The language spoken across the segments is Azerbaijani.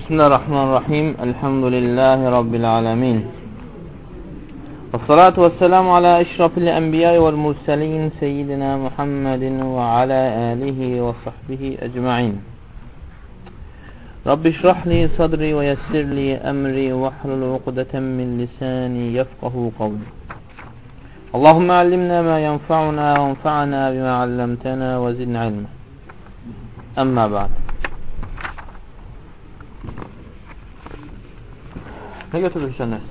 Bismillahirrahmanirrahim. Elhamdülillahi Rabbil alemin. Vessalatu vesselamu ala eşrafil enbiya vel murselin seyyidina Muhammedin ve ala alihi ve sahbihi ecma'in. Rabbi şrahli sadri ve yessirli emri ve hlul uqdeten min lisani yefqahu qavli. Allahümme allimna ma yenfa'una ve enfa'na bima allamtana ve zidna ilma. Amma ba'd. Ne götürürsən nəsə?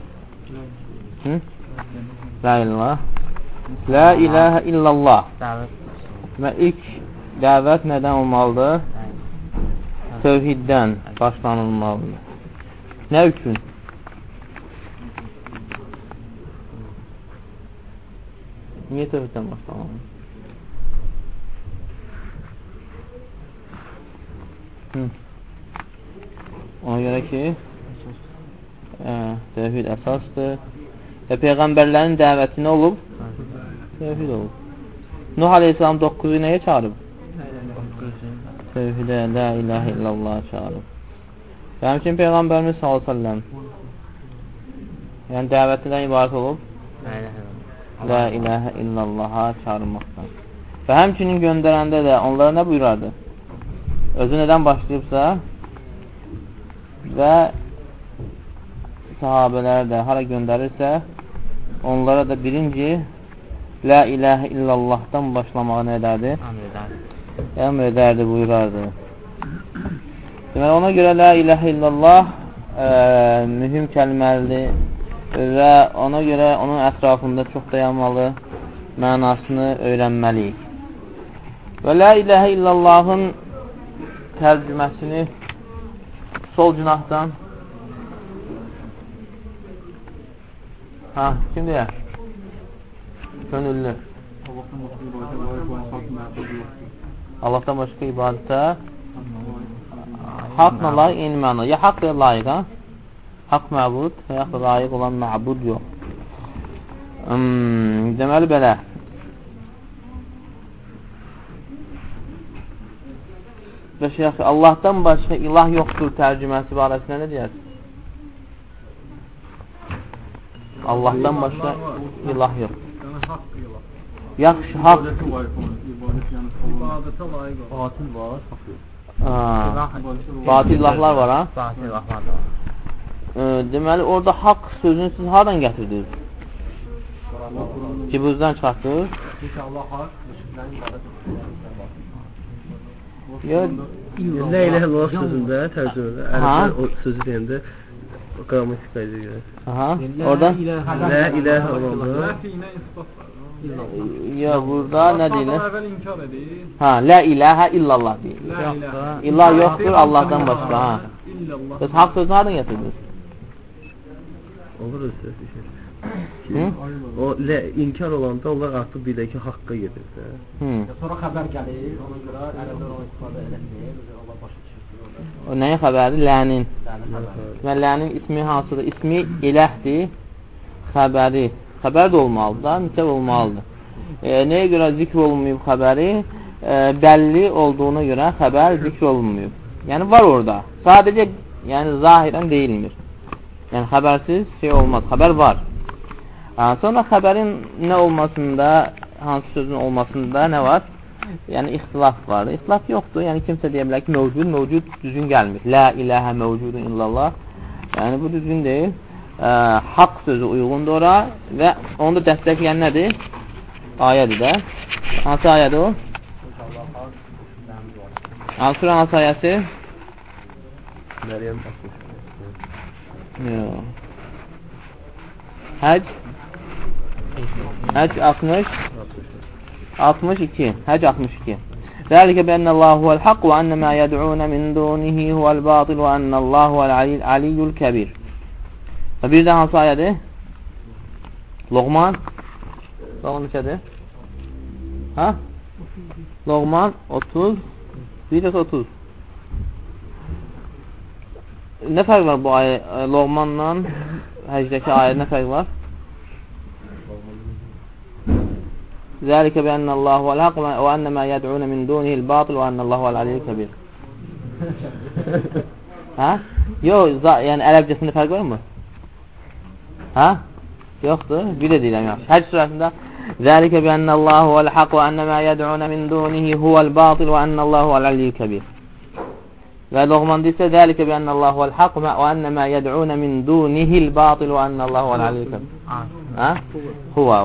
La ilallah. La ilahe illallah. Və ilk dəvət nədən olmalıdır? Tövhiddən başlanılmalıdır. Nə üçün? Niyə tövhiddən başlanmalıdır? Ona görə ki, tövhid əsasdır. Və Peyğəmbərlərin dəvəti nə olub? Tövhid olub. Nuh Aleyhisselam 9-u nəyə çağırıb? Tövhidə, la ilahe illallah çağırıb. Və həmçin Peyğəmbərimiz s.ə.v yəni dəvətindən ibarət olub? La ilahe illallaha çağırmaqdan. Və həmçinin göndərəndə də onlara nə buyurardı? Özü nədən başlayıbsa və sahabələr də hara göndərirsə onlara da birinci la ilahe illallahdan başlamağı nə edərdi? Əmr edərdi, buyurardı. Deməli, ona görə la ilahe illallah mühüm kəlməlidir və ona görə onun ətrafında çox dayanmalı, mənasını öyrənməliyik. Və la ilahe illallahın tərcüməsini sol cinahdan kim deyər? Könüllü. Allahdan başqa ibadətə haqla layiq eyni məna. Ya haqq ya layiq, ha? Haqq məbud və yaxud da layiq olan məbud yox. Deməli belə. Və şeyh, Allahdan başqa ilah yoxdur tərcüməsi barəsində nə deyərsiniz? Allahdan başqa ilah yox. Yaxşı, haqq. İbadətə layiq olur. Batil var, haqq yox. Batil ilahlar var, ha? Batil ilahlar da var. Deməli, orada haqq sözünü siz haradan gətirdiniz? Cibuzdan çıxartdınız? İnşallah haqq, müşriklərin ibadət La ilahe illallah sözündə, tərcümədə, ərəblər o sözü deyəndə qrammatik qayda görə. Orada la ilahe illallah. Ya burada nə deyilir? La ilahe illallah deyil. İllah yoxdur Allahdan başqa. Siz haqq sözünü haradan gətirdiniz? Olur o söz düşür. O inkar olanda onlar artıq bir də ki haqqa gedir. Sonra xəbər gəlir, ona görə ərəblər onu istifadə edəcək, Allah başa düşürsün. O nəyə xəbərdir? Lənin. Və lənin ismi hansıdır? İsmi iləhdir, xəbəri. Xəbər də olmalıdır da, nitəv olmalıdır. Nəyə görə zikr olunmayıb xəbəri? Bəlli olduğuna görə xəbər zikr olunmayıb. Yəni var orada. Sadəcə yəni zahirən deyilmir. Yəni xəbərsiz şey olmaz. Xəbər var. Sonra xəbərin nə olmasında, hansı sözün olmasında nə var? Yəni ixtilaf var. İxtilaf yoxdur. Yəni kimsə deyə bilər ki, mövcud düzgün gəlmir. La ilahə mövcudun illallah. Yəni bu düzgün deyil. Haqq sözü uyğundur ora və onu da dəstəkləyən nədir? Ayədir də. Hansı ayədir o? Suranın hansı ayəsi? Məryəm 60. Yox. Həc 60 62. Həc 62. Zəlikə bənnəllahu vəl-haqq və ennəmə yəd'unə min dunihi huvəl-batil və ennəllahu vəl-aliyyul kəbir. Və bir də hansı ayədir? Loğman neçədir? Loğman 30. Bir də 30. Nə fərq var bu ayə? Loğmanla həcdəki ayədə nə fərq var? ذلك بأن الله هو الحق وأن ما يدعون من دونه الباطل وأن الله هو العلي الكبير. Hə? Yox, yəni ərəbcəsində fərq var mı? Hə? Yoxdur. Bir də deyirəm, yaxşı. Həcc surəsində Zəlikə bi ennəllahu vəl-haq və ennəmə yəd'unə min dunihi huvəl-batil və ennəllahu vəl-aliyyü kəbir. Və Loğmanda isə Zəlikə bi ennəllahu vəl-haq və ennəmə yəd'unə min dunihil-batil və ennəllahu vəl-aliyyü kəbir. Hə? Huvə.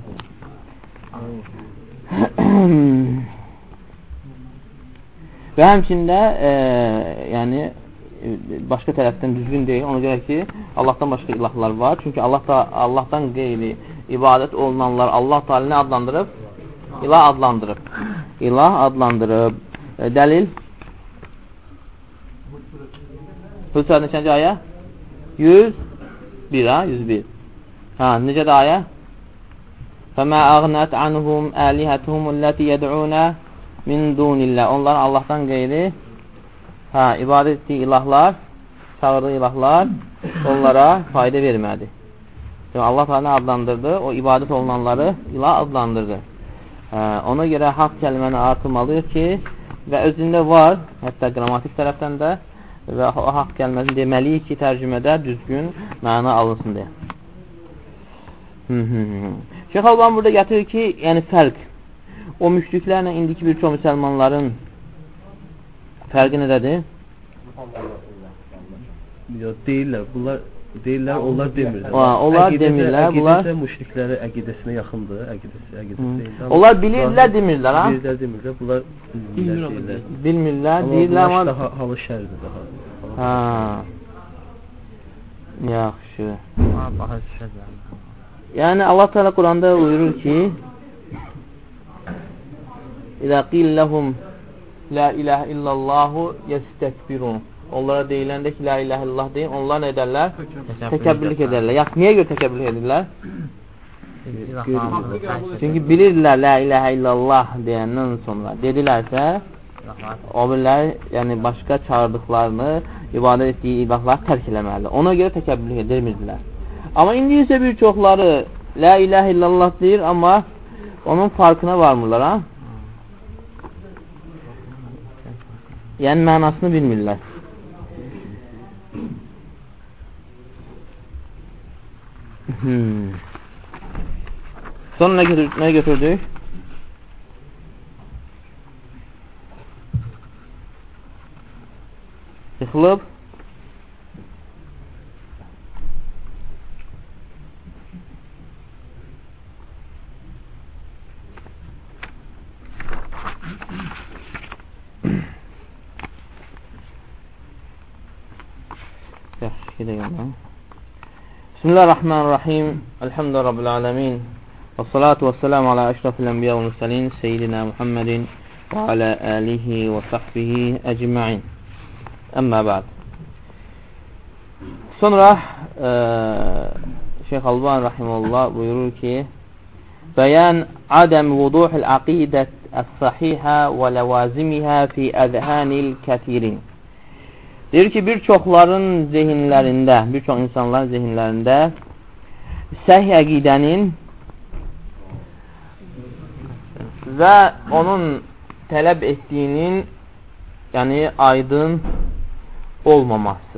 Və həmçində yəni başqa tərəfdən düzgün deyil. Ona görə ki, Allahdan başqa ilahlar var. Çünki Allahdan qeyri ibadət olunanlar Allah Teala nə adlandırıb? İlah adlandırıb. İlah adlandırıb. Dəlil? Hud surəsində neçənci ayə? 101, ha? 101. Ha, necə də ayə? فَمَا أَغْنَتْ عَنْهُمْ آلِهَتُهُمُ الَّتِي يَدْعُونَ مِنْ دُونِ اللّٰهِ Onların Allahdan qeyri ibadət etdiyi ilahlar, çağırdığı ilahlar onlara fayda vermədi. Yəni, Allah Teala adlandırdı, o ibadət olunanları ilah adlandırdı. Ona görə haqq kəlməni artırmalıyıq ki, və özündə var, hətta qrammatik tərəfdən də və o haqq kəlməsini deməliyik ki, tərcümədə düzgün məna alınsın deyə. Şeyx Alban burada gətirir ki, yəni fərq. O müşriklərlə indiki bir çox müsəlmanların fərqi nədədir? Yox, deyirlər. Bunlar deyirlər, onlar demirlər. Onlar demirlər. Əqidəsə müşriklərin əqidəsinə yaxındır. Onlar bilirlər, demirlər, ha? Bilirlər, demirlər. Bunlar deyirlər. Bilmirlər, deyirlər, amma daha halı şərdir daha. Ha. Yaxşı. Yəni Allah Teala Quranda buyurur ki: "İzə qil ləhum la ilahe illallahu yestekbirun." Onlara deyiləndə ki, la ilahe illallah deyin, onlar nə edərlər? Təkəbbürlük edərlər. Yaxşı, niyə görə təkəbbürlük edirlər? Çünki bilirlər la ilahe illallah deyəndən sonra dedilərsə, o birlər, yəni başqa çağırdıqlarını, ibadət etdiyi ilahlar tərk eləməlidir. Ona görə təkəbbürlük edirmirdilər. Amma indi isə bir çoxları la ilahe illallah deyir, amma onun farkına varmırlar, ha? Yəni mənasını bilmirlər. Sonra nə götürdük? Yıxılıb. Bismillahirrahmanirrahim. Elhamdülillahi Rabbil alemin. Və salatu və selamu ala əşrafil ənbiya və mürsəlin Seyyidina Muhammedin və alə alihi və sahbihi əcma'in. Əmmə bə'd. Sonra Şeyx Alban rahimehullah buyurur ki: "Bəyan adam vuduhul aqidət as-sahihə və ləvazimihə fi əzhanil kəsirin." Deyir ki, bir çoxların zehinlərində, bir çox insanların zehinlərində səhih əqidənin və onun tələb etdiyinin yəni aydın olmaması.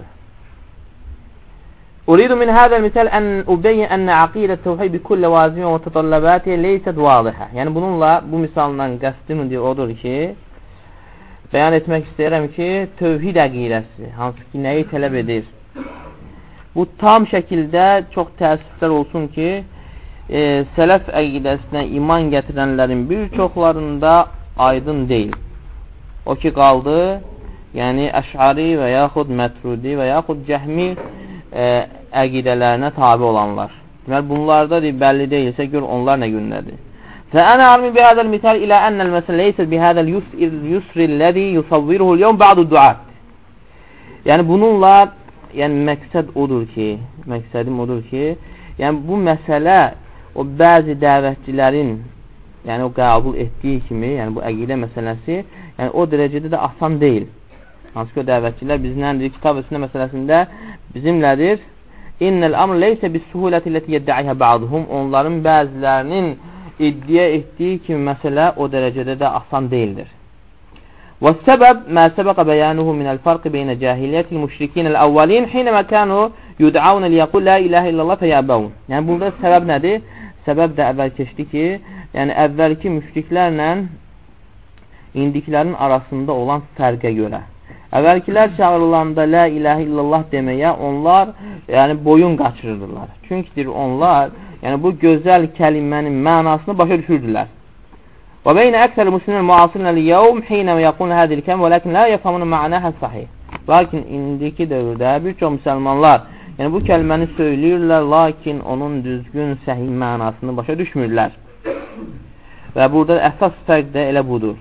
Uridu min hədəl misal ən ubeyyin ənə aqidət təvhid bi kulli vazimə və tətallabati leysət vazihə. Yəni bununla, bu misaldan qəsdim odur ki, bəyan etmək istəyirəm ki, tövhid əqidəsi, hansı ki, nəyi tələb edir? Bu tam şəkildə çox təəssüflər olsun ki, sələf əqidəsinə iman gətirənlərin bir çoxlarında aydın deyil. O ki, qaldı, yəni əş'ari və yaxud mətrudi və yaxud cəhmi əqidələrinə tabi olanlar. Deməli, bunlarda bəlli deyilsə, gör onlar nə gündədir. فأنا أرمي بهذا المثال إلى أن المسألة ليست بهذا اليسر الذي يصوره اليوم بعض الدعاة. Yəni bununla yəni məqsəd odur ki, məqsədim odur ki, yəni bu məsələ o bəzi dəvətçilərin yəni o qəbul etdiyi kimi, yəni bu əqidə məsələsi, yəni o dərəcədə də asan deyil. Hansı ki o dəvətçilər bizimlədir, kitab və sünnə məsələsində bizimlədir. İnnel amr leysə bis-suhuləti ləti yəddə'ihə ba'duhum. Onların bəzilərinin iddia etdiyi kimi məsələ o dərəcədə də asan deyildir. والسبب ما سبق بيانه من الفرق بين جاهلية المشركين الأولين حينما كانوا يدعون ليقول لا إله إلا الله فيأبون. Yəni burada səbəb nədir? Səbəb də əvvəl keçdi ki, yəni əvvəlki müşriklərlə indikilərin arasında olan fərqə görə. Əvvəlkilər çağırılanda la ilahe illallah deməyə onlar yəni boyun qaçırırdılar. Çünki onlar yəni bu gözəl kəlimənin mənasını başa düşürdülər. Və beynə əksər müslimin muasirina liyevm hinə yaqulun hadil kəm və lakin la yefhamun ma'naha sahih. Lakin indiki dövrdə bir çox müsəlmanlar yəni bu kəlməni söyləyirlər, lakin onun düzgün səhih mənasını başa düşmürlər. Və burada əsas fərq də elə budur.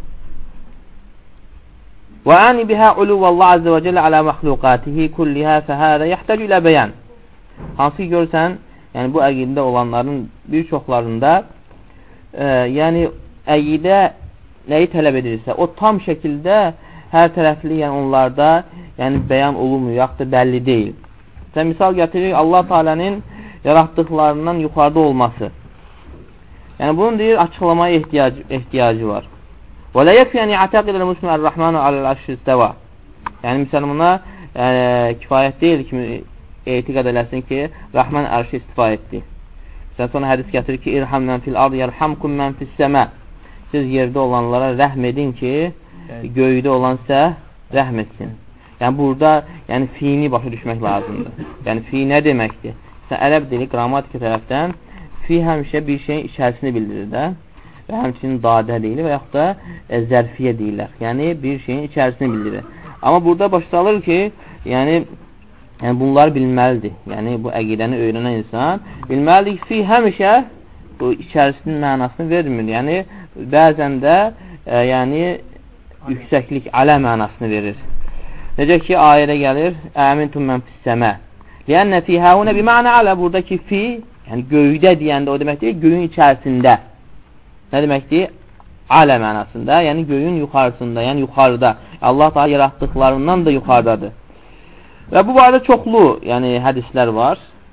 وأعني بها علو الله عز وجل على مخلوقاته كلها فهذا يحتاج إلى بيان. Hansı ki görsən, yəni bu əqidə olanların bir çoxlarında yəni əqidə nəyi tələb edirsə, o tam şəkildə hər tərəfli yəni onlarda yəni bəyan olunmuyor, yaxud da bəlli deyil. Sən misal gətirir Allah Teala'nın yaratdıqlarından yuxarıda olması. Yəni bunun deyir açıqlamaya ehtiyacı var. Və la yekfi an ya'taqida al-muslim ar-rahmanu alal-arşi istava. Yəni müsəlmana kifayət deyil ki, etiqad eləsin ki, Rahman ərşi istiva etdi. Sən sonra hədis gətirir ki, irham mən fil ard yerhamkum mən fis səma. Siz yerdə olanlara rəhm edin ki, göydə olansa rəhm etsin. Yəni burada yəni fiini başa düşmək lazımdır. Yəni fi nə deməkdir? Sən ərəb dili qrammatika tərəfdən fi həmişə bir şeyin içərisini bildirir də. Və həmçinin dadə deyilir və yaxud da zərfiyyə deyirlər. Yəni bir şeyin içərisini bildirir. Amma burada başlanır ki, yəni bunları bilməlidir. Yəni bu əqidəni öyrənən insan bilməlidir ki, fi həmişə bu içərisinin mənasını vermir. Yəni bəzən də yəni yüksəklik, alə mənasını verir. Necə ki ayədə gəlir: "Əmintum men fis-səma." Lianna fi hauna bi ma'na ala, buradakı fi yəni göydə deyəndə o deməkdir, göyün içərisində. Nə deməkdir? Alə mənasında, yəni göyün yuxarısında, yəni yuxarıda. Allah Teala yaratdıqlarından da yuxarıdadır. Və bu barədə çoxlu yəni hədislər var.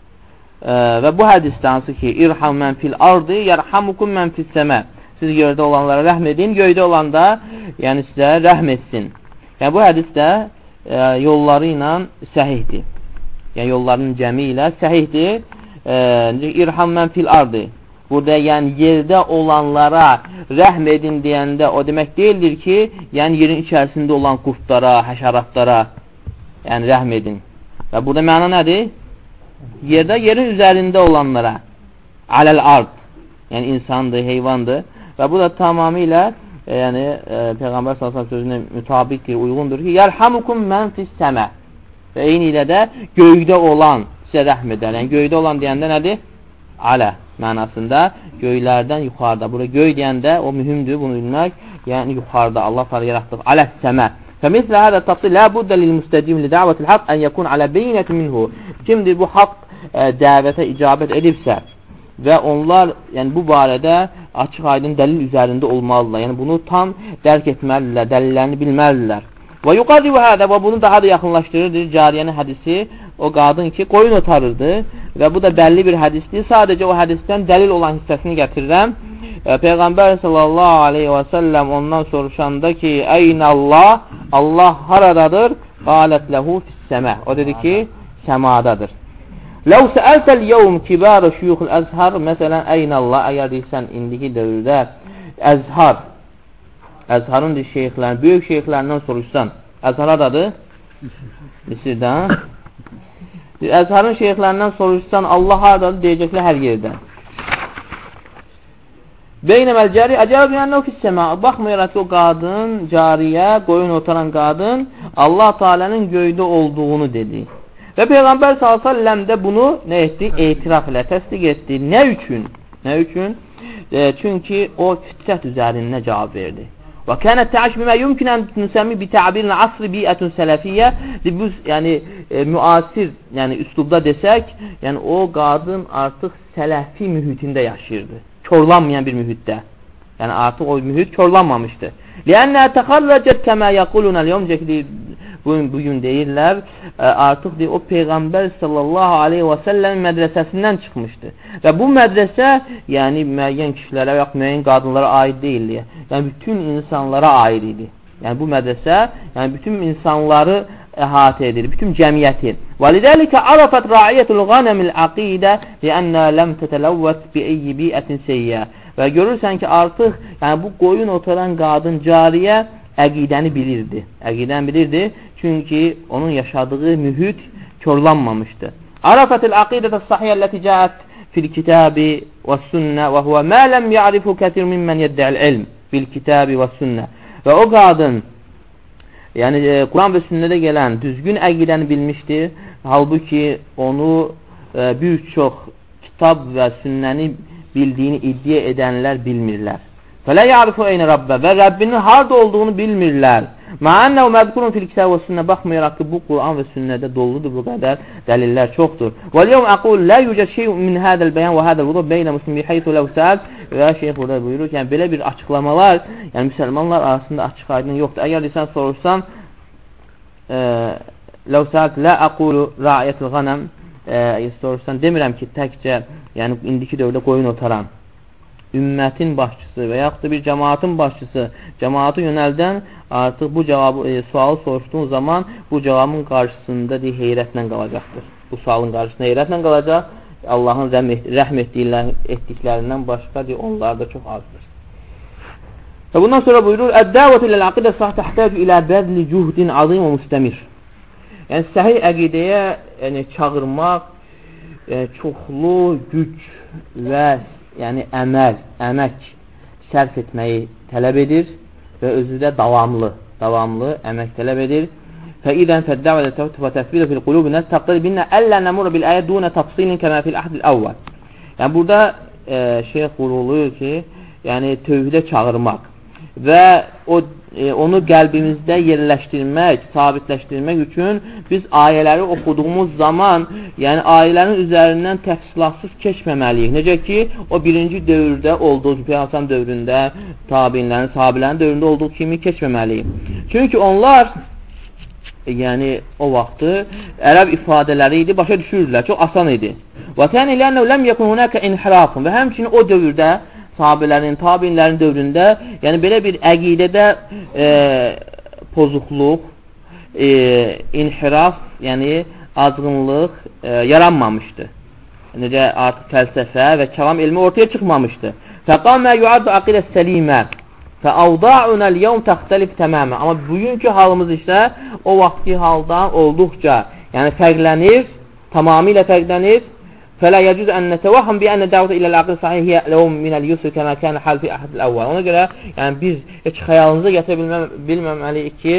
Və bu hədisdə hansı ki, irham mən fil ardı, yerhamukum mən fis səma. Siz yerdə olanlara rəhm edin, göydə olanda yəni sizə rəhm etsin. Yəni bu hədis də yolları ilə səhihdir. Yəni yollarının cəmi ilə səhihdir. İrham mən fil ardı. Burada yəni yerdə olanlara rəhm edin deyəndə o demək deyildir ki, yəni yerin içərisində olan qurtlara, həşəratlara yəni rəhm edin. Və burada məna nədir? Yerdə, yerin üzərində olanlara. Aləl ard. Yəni insandır, heyvandır. Və bu da tamamilə yəni Peyğəmbər sallallahu sözünə mütabiqdir, uyğundur ki, yerhamukum mən fis səma. Və eyni ilə də göydə olan sizə rəhm edər. Yəni göydə olan deyəndə nədir? Alə mənasında göylərdən yuxarıda. Burada göy deyəndə o mühümdür bunu bilmək. Yəni yuxarıda Allah Teala yaratdı. Alə səma. فمثل هذا التفصيل لا بد للمستجيب لدعوة الحق أن يكون على بينة منه. Kimdir bu haqq dəvətə icabət edibsə və onlar yəni bu barədə açıq aydın dəlil üzərində olmalıdırlar. Yəni bunu tam dərk etməlidirlər, dəlillərini bilməlidirlər. Və yuqarribu hada, və bunu daha da yaxınlaşdırırdır cariyənin hədisi. O qadın ki, qoyun otarırdı və bu da bəlli bir hədisdir. Sadəcə o hədisdən dəlil olan hissəsini gətirirəm. Peyğəmbər sallallahu aleyhi və səlləm ondan soruşanda ki, Əynəllah, Allah haradadır? Qalət ləhu fissəmə. O dedi ki, səmadadır. Ləv səəltəl yevm kibarı şuyuxul əzhar, məsələn, Əynəllah, əgər deyirsən indiki dövrdə əzhar, əzharın şeyxlərin, böyük şeyxlərindən soruşsan, əzhar haradadır? Misirdən. Əzharın şeyxlərindən soruşsan, Allah haradadır? Deyəcəklər hər yerdən. Beynəməl cəri əcəb yəni o fissəmə. Baxmayaraq ki, o qadın, cariyə, qoyun otaran qadın Allah Teala'nın göydə olduğunu dedi. Və Peyğəmbər s.ə.v də bunu nə etdi? Etiraf ilə təsdiq etdi. Nə üçün? Nə üçün? Çünki o fitrət üzərində cavab verdi. Və kənət təəş bimə yumkinən nüsəmi bi təbirin asri biətun sələfiyyə. Bu, yəni müasir, yəni üslubda desək, yəni o qadın artıq sələfi mühitində yaşayırdı. Korlanmayan bir mühitdə. Yəni artıq o mühit korlanmamışdı. Lənnə təxarrəcət kəmə yəqulunə liyomcəkdir. Bugün deyirlər, artıq deyir, o Peyğəmbər sallallahu aleyhi və səlləm mədrəsəsindən çıxmışdı. Və bu mədrəsə, yəni müəyyən kişilərə və müəyyən qadınlara aid deyildi. Yəni bütün insanlara aid idi. Yəni bu mədrəsə yəni bütün insanları əhatə edir, bütün cəmiyyəti. وَلِذَلِكَ عَرَفَتْ رَعِيَّةُ الْغَنَمِ الْعَقِيدَ لِأَنَّا لَمْ تَتَلَوَّثْ بِأَيِّ بِيئَةٍ سَيِّئَةٍ. Və görürsən ki, artıq yəni bu qoyun oturan qadın cariyə əqidəni bilirdi. Əqidəni bilirdi, çünki onun yaşadığı mühit korlanmamışdı. Arafatil aqidətə sahiyyə ləti cəət fil kitabi və sünnə və huvə mə ləm ya'rifu kətir mimmən yeddəl ilm bil kitabi və sünnə. Və o qadın yəni Quran və sünnədə gələn düzgün əqidəni bilmişdir. Halbuki onu bir çox kitab və sünnəni bildiyini iddia edənlər bilmirlər. Fələ ya'rifu eynə Rabbə və Rəbbinin harada olduğunu bilmirlər. Məənnəv məzkurun fil kitab və sünnə baxmayaraq ki, bu Quran və sünnədə doludur bu qədər dəlillər çoxdur. Və liyum aqul la yujad şey'un min hadal bayan və hadal wudu beynə muslimin haythu law sa'al və şeyx burada buyurur ki, yəni belə bir açıqlamalar, yəni müsəlmanlar arasında açıq aydın yoxdur. Əgər sən soruşsan law sa'al la aqulu ra'iyatul ghanam soruşsan demirəm ki, təkcə yəni indiki dövrdə qoyun otaran ümmətin başçısı və yaxud da bir cəmaatın başçısı cəmaatı yönəldən artıq bu cavabı sualı soruşduğun zaman bu cavabın qarşısında heyrətlə qalacaqdır. Bu sualın qarşısında heyrətlə qalacaq. Allahın rəhm etdiklərindən başqa onlar da çox azdır. Və bundan sonra buyurur: "Əd-dəvətü iləl-aqidə sahih təhtəcu ilə bəzli cuhdin azim və müstəmir." Yəni səhih əqidəyə yəni çağırmaq çoxlu güc və yəni əmək sərf etməyi tələb edir və özü də davamlı əmək tələb edir. Fəidən fəddəvədə təvtü və təsvidə fil qulubi nəs təqdir binnə əllə nəmurə bil əyə dunə təfsilin kəmə fil əhd-il əvvəl. Yəni burada şeyh vurulur ki, yəni tövhidə çağırmaq və onu qəlbimizdə yerləşdirmək, sabitləşdirmək üçün biz ayələri oxuduğumuz zaman, yəni ayələrin üzərindən təfsilatsız keçməməliyik. Necə ki, o birinci dövrdə olduğu kimi, Peyğəmbər dövründə, tabiinlərin, sahabilərin dövründə olduğu kimi keçməməliyik. Çünki onlar, yəni o vaxtı ərəb ifadələri idi, başa düşürdülər, çox asan idi. Və təni lənəv ləm yəkun hunəkə inhirafun və həmçinin o dövrdə sahabələrin, tabiinlərin dövründə yəni belə bir əqidədə pozuqluq, inhiraf, yəni azğınlıq yaranmamışdı. Necə artıq fəlsəfə və kəlam elmi ortaya çıxmamışdı. Fəqamə yuaddu aqidə səlimə fəavda'una al-yawm təxtəlif təmamən. Amma bugünkü halımız isə o vaxtki haldan olduqca yəni fərqlənir, tamamilə fərqlənir. فَلَا يَجُزْ أَنْ نَتَوَهَّمْ بِأَنَّ دَعْوَةَ إِلَى الْعَقْلِ صَحِيحِ هِيَ لَهُمْ مِنَ الْيُسْرِ كَمَا كَانَ حَالُ فِي أَحَدِ الْأَوَّلِ. Ona görə yəni biz heç xəyalınıza gətirə bilməməliyik ki,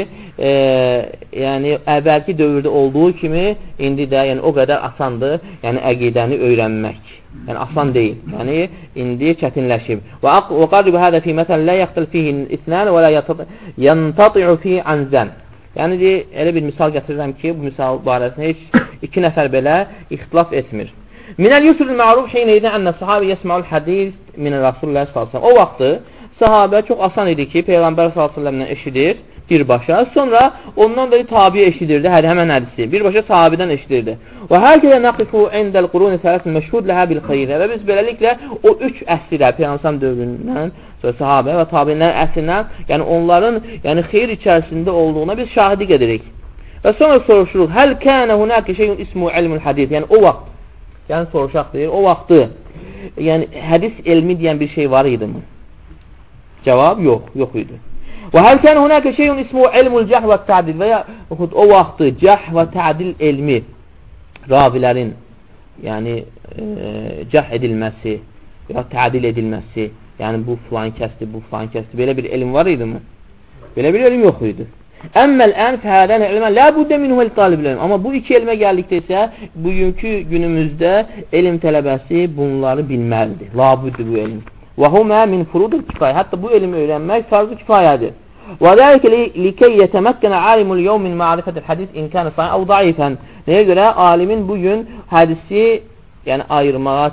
yəni əvvəlki dövrdə olduğu kimi indi də yəni o qədər asandır, yəni əqidəni öyrənmək. Yəni asan deyil. Yəni indi çətinləşib. Və qarribu hada fi məsələn la yaxtal fihi isnan və la yantati'u fi anzan. Yəni elə bir misal gətirirəm ki, bu misal barəsində heç iki nəfər belə ixtilaf etmir. Minəl yusrul ma'ruf şeyin edən ənə sahabə yesma'ul hadis minə Rasulullah sallallahu. O vaxtı sahabə çox asan idi ki, Peyğəmbər sallallahu eşidir birbaşa, sonra ondan da tabi eşidirdi, həmən hədisi birbaşa sahabədən eşidirdi. Və hər kələ naqifu indəl quruni sələsin məşhud ləhə bil xeyrə. Və biz beləliklə o üç əsrə, Peyğəmbər dövründən, sahabə və tabiinlərin əsrindən, yəni onların yəni xeyr içərisində olduğuna biz şahidlik edirik. Və sonra soruşuruq, həl kənə hunəkə şeyun ismu ilmul hadis. Yəni o vaxt, yəni soruşaq deyir, o vaxtı yəni hədis elmi deyən bir şey var idi mi? Cavab yox idi. Və həl kənə hunəkə şeyun ismu ilmul cəh və tə'dil və yaxud o vaxtı cəh və tə'dil elmi ravilərin yəni cəh edilməsi ya tə'dil edilməsi, yəni bu filan kəsdir, bu filan kəsdir, belə bir elm var idi mi? Belə bir elm yox idi. Əmməl ən fəhədən elmə lə buddə minhu el-taliblərim. Amma bu iki elmə gəldikdə isə bugünkü günümüzdə elm tələbəsi bunları bilməlidir. Labuddur bu elm. Və humə min furudul kifayə. Hətta bu elmi öyrənmək farz-ı kifayədir. Və dəlikə likəy yətəməkkənə alimul yevm min ma'rifətil hədis in kənə sahih əv daifən. Nəyə görə alimin bugün hədisi yəni ayırmağa,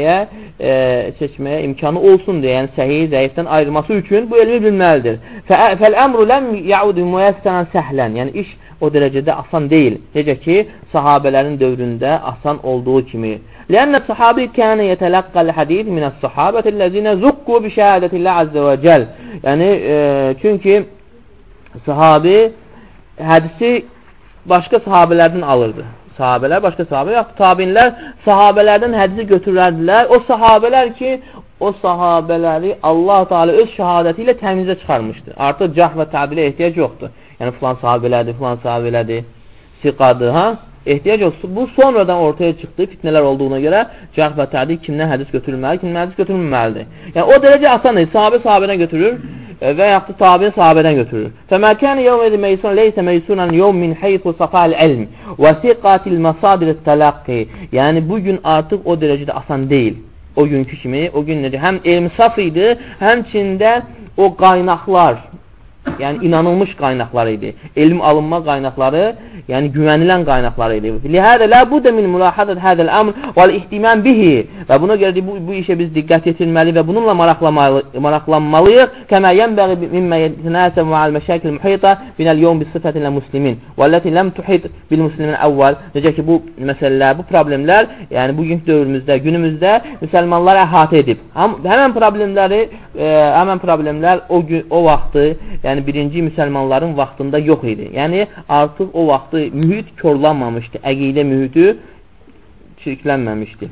seçməyə imkanı olsun deyə, yəni səhih, zəifdən ayırması üçün bu elmi bilməlidir. Fəl-əmru ləm yəudu müəssənən səhlən. Yəni iş o dərəcədə asan deyil. Necə ki, sahabələrin dövründə asan olduğu kimi. Lənnə sahabi kənə yətələqqəl hədid minəs sahabətillezine zukku bi şəhədətillə əzzə və cəl. Yəni çünki sahabi hədisi başqa sahabələrdən alırdı. Sahabələr, başqa sahabə, yaxud tabinlər sahabələrdən hədisi götürərdilər. O sahabələr ki, o sahabələri Allah Teala öz şəhadəti ilə təmizə çıxarmışdı. Artıq cəh və tədilə ehtiyac yoxdur. Yəni, filan sahabələrdir, siqadır, ha? Ehtiyac yoxdur. Bu, sonradan ortaya çıxdı, fitnələr olduğuna görə cəh və tədil kimdən hədis götürülməli, kimdən hədis götürülməlidir. Yəni, o dərəcə asandır. Sahabədən götürür və yaxud da sahabədən götürür. Fəməkəni yevmədi meysun leysə meysunan yevm min heyfu safal ilm və siqatil masadir tələqqi. Yəni, bugün artıq o dərəcədə asan deyil. O günkü kimi, o gün necə? Həm elm saf idi, həmçində o qaynaqlar, yəni inanılmış qaynaqlar idi. Elm alınma qaynaqları, yəni güvənilən qaynaqlar idi. Lihədə la budda min mülahazat hadal amr vel ihtimam bihi. Və buna görə də bu işə biz diqqət yetirməli və bununla maraqlanmalıyıq. Kəma yenbəği mimma yetanasab ma'al məşakil muhita binal yawm bi sifatil muslimin vallati lam tuhit bil muslimin awwal. Necə ki bu məsələlər, bu problemlər, yəni bugünkü dövrümüzdə, günümüzdə müsəlmanları əhatə edib. Həmin problemlər o vaxtı, yəni birinci müsəlmanların vaxtında yox idi. Yəni artıq o vaxtı mühit körlanmamışdı, əqidə mühiti çirklənməmişdi.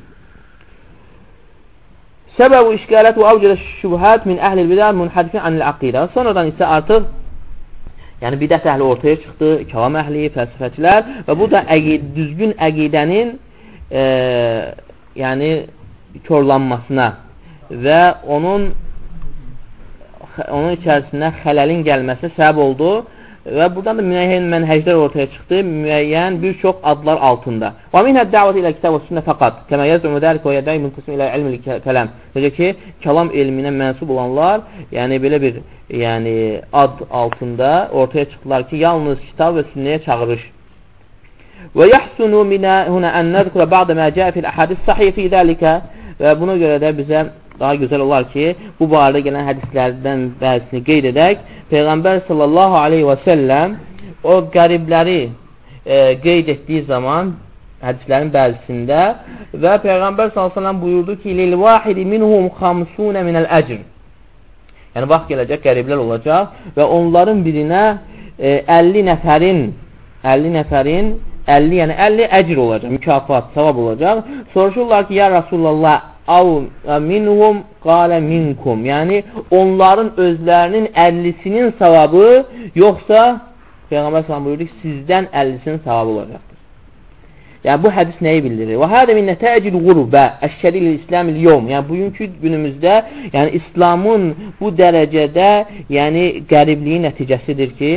Səbəbu işqalət və avcələ şübhət min əhlil bidah munhadifin anil aqidə. Sonradan isə artıq yəni bidət əhli ortaya çıxdı, kəlam əhli, fəlsəfəçilər və bu da düzgün əqidənin yəni körlanmasına və onun içərisində xələlin gəlməsinə səbəb oldu və buradan da müəyyən mənhəclər ortaya çıxdı, müəyyən bir çox adlar altında. Və minhə dəvət ilə kitab və sünnə fəqat kəmə yəz'u dəlik və yədəy münqismi ilə ilmi kələm. Necə ki, kəlam elminə mənsub olanlar, yəni belə bir ad altında ortaya çıxdılar ki, yalnız kitab və sünnəyə çağırış. Və yəhsunu minə hünə ən nəzqurə bə'də mə cəə fil əhədis sahih fi dəlikə və buna görə də bizə daha gözəl olar ki, bu barədə gələn hədislərdən bəzisini qeyd edək. Peyğəmbər sallallahu aleyhi və səlləm o qəribləri qeyd etdiyi zaman hədislərin bəzisində və Peyğəmbər sallallahu aleyhi və səlləm buyurdu ki, lil-vahidi minhum 50 minəl əcr. Yəni, vaxt gələcək, qəriblər olacaq və onların birinə 50 nəfərin 50 əcr olacaq, mükafat, savab olacaq. Soruşurlar ki, ya Rasulallah, Av minhum qalə minkum. Yəni, onların özlərinin 50-sinin savabı, yoxsa Peyğəmbər sallallahu buyurdu ki, sizdən 50-sinin savabı olacaqdır. Yəni, bu hədis nəyi bildirir? Və hədə min nətəcil qurubə əşşədil İslamil yevm. Yəni, bugünkü günümüzdə, yəni, İslamın bu dərəcədə, yəni, qəribliyi nəticəsidir ki,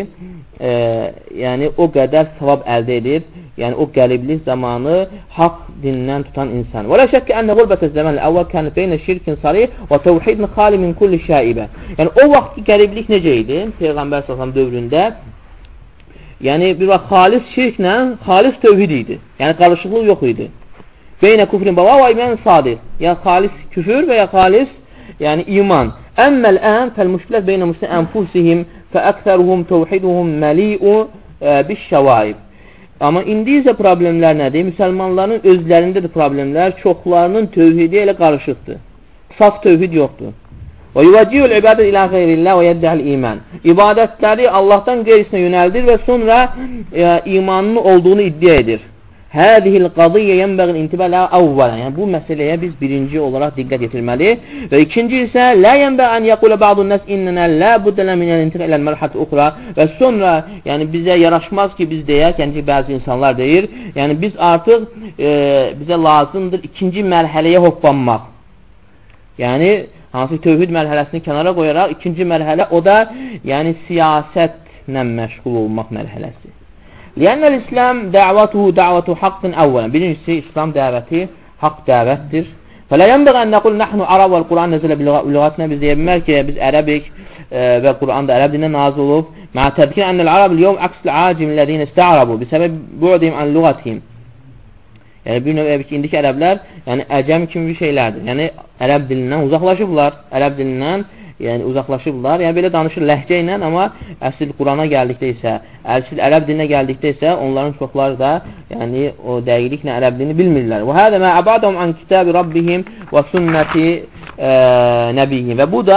yəni, o qədər savab əldə edib, yəni o qəriblik zamanı haqq dinindən tutan insan. Və la şəkkə ənə qulbətə zəmənlə əvvəl kənə beynə şirkin sarih və təvhidin xali min kulli şəibə. Yəni o vaxt qəriblik necə idi? Peyğəmbər sallallahu dövründə yəni bir vaxt xalis şirklə xalis tövhid idi. Yəni qarışıqlıq yox idi. Beynə küfrin bava və iman sadiq. Yəni xalis küfür və ya xalis yəni iman. Əmməl ən fəl-müşkilət beynə muslim ənfusihim fəəktəruhum təvhiduhum məli'u biş-şəvaib. Amma indi isə problemlər nədir? Müsəlmanların özlərindədir problemlər, çoxlarının tövhidi ilə qarışıqdır. Saf tövhid yoxdur. Və yuvəcciyul ibadət ilə qeyrillah və yəddəl iman. İbadətləri Allahdan qeyrisinə yönəldir və sonra imanının olduğunu iddia edir. Hədihil qadiyyə yənbəğin intibə lə əvvələn. Yəni, bu məsələyə biz birinci olaraq diqqət yetirməli. Və ikinci isə, lə yənbəğən yəqulə bə'dun nəs innənə lə buddələ minəl intiqə ilə mərhət uxra. Və sonra, yəni, bizə yaraşmaz ki, biz deyək, yəni ki, bəzi insanlar deyir, yəni, biz artıq bizə lazımdır ikinci mərhələyə hoppanmaq. Yəni, hansı tövhid mərhələsini kənara qoyaraq, ikinci mərhələ o da, yəni, siyasətlə məşğul olmaq mərhələsi. Liyənnəl İslam dəvətuhu dəvətu haqqın əvvələn. Birincisi, İslam dəvəti haqq dəvətdir. Fələ yənbəğə ən nəqul nəhnu arab vəl Quran nəzələ bilüğatına biz deyə bilmək ki, biz ərəbik və Quran da ərəb dilinə nazil olub. Mə təbkin ənəl arab liyom əqsil acimlədiyinə istə'arabu. Bisəbəb bu'dihim ən lüğatihim. Yəni, bir növ ki, indiki ərəblər, yəni əcəm kimi bir şeylərdir. Yəni, ərəb dilindən uzaqlaşıblar. Ərəb dilindən yəni uzaqlaşıblar. Yəni belə danışır ləhcə ilə, amma əsl Qurana gəldikdə isə, əsl ərəb dilinə gəldikdə isə onların çoxları da yəni o dəqiqliklə ərəb dilini bilmirlər. Və hədə mə əbadəhum an kitabi rabbihim və sünnəti nəbiyyin. Və bu da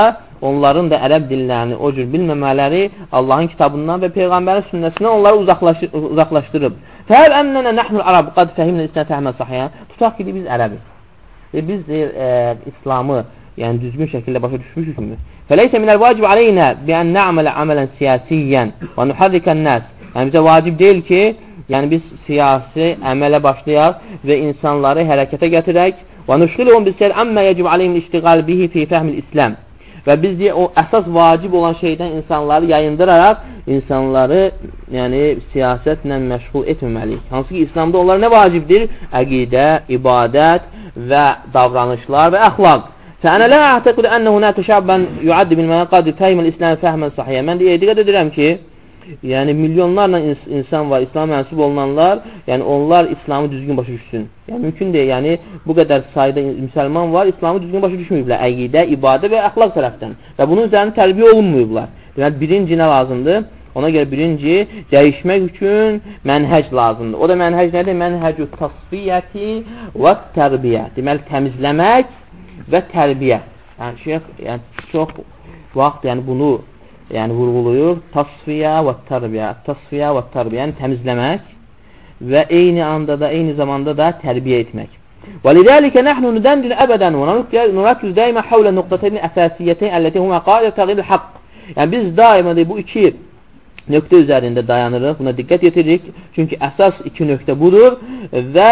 onların da ərəb dillərini o cür bilməmələri Allahın kitabından və Peyğəmbərin sünnəsindən onları uzaqlaşdırıb. Fəhəl ənnənə nəhnul ərəb qad fəhimlə isnə fəhmən sahiyyə. Tutaq ki, biz ərəbiz. Biz İslamı yəni düzgün şəkildə başa düşmüşükmü? Fələysə minəl vacib aleynə biən nə'mələ əmələn siyasiyyən və nuharrikən nəs. Yəni bizə vacib deyil ki, yəni biz siyasi əmələ başlayaq və insanları hərəkətə gətirək və nuşqilhum bisəl əmmə yəcib aleyhim iştiqal bihi fi fəhmil İslam. Və biz deyə o əsas vacib olan şeydən insanları yayındıraraq insanları yəni siyasətlə məşğul etməməliyik. Hansı ki, İslamda onlar nə vacibdir? Əqidə, ibadət və davranışlar və əxlaq. Fəənə lə əhtiqid ənə hunəkə şəbbən yuaddi bilməyəqadi fəhimil İslam fəhmən sahiyyə. Mən deyə etiqad edirəm ki, yəni milyonlarla insan var, İslam mənsub olunanlar, yəni onlar İslamı düzgün başa düşsün. Yəni mümkün deyil, yəni bu qədər sayda müsəlman var, İslamı düzgün başa düşməyiblər, əqidə, ibadə və əxlaq tərəfdən. Və bunun üzərində tərbiyə olunmayıblar. Deməli, birinci nə lazımdır? Ona görə birinci, dəyişmək üçün mənhəc lazımdır. O da mənhəc nədir? Mənhəcü tasfiyyəti və tərbiyə. Deməli, təmizləmək və tərbiyə. Yəni çox vaxt yəni bunu vurğuluyur. Tasfiyə və tərbiyə. Tasfiyə və tərbiyə. Yəni təmizləmək və eyni zamanda da tərbiyə etmək. وَلِذَٰلِكَ نَحْنُ نُدَنْدِنُ أَبَدًا وَنُرَكِّزُ دَائِمًا حَوْلَ النُّقْطَتَيْنِ الْأَسَاسِيَّتَيْنِ الَّتِي هُمَا قَاعِدَةُ تَغْيِيرِ الْحَقِّ. Yəni biz daima bu iki nöqtə üzərində dayanırıq, buna diqqət yetiririk. Çünki əsas iki nöqtə budur və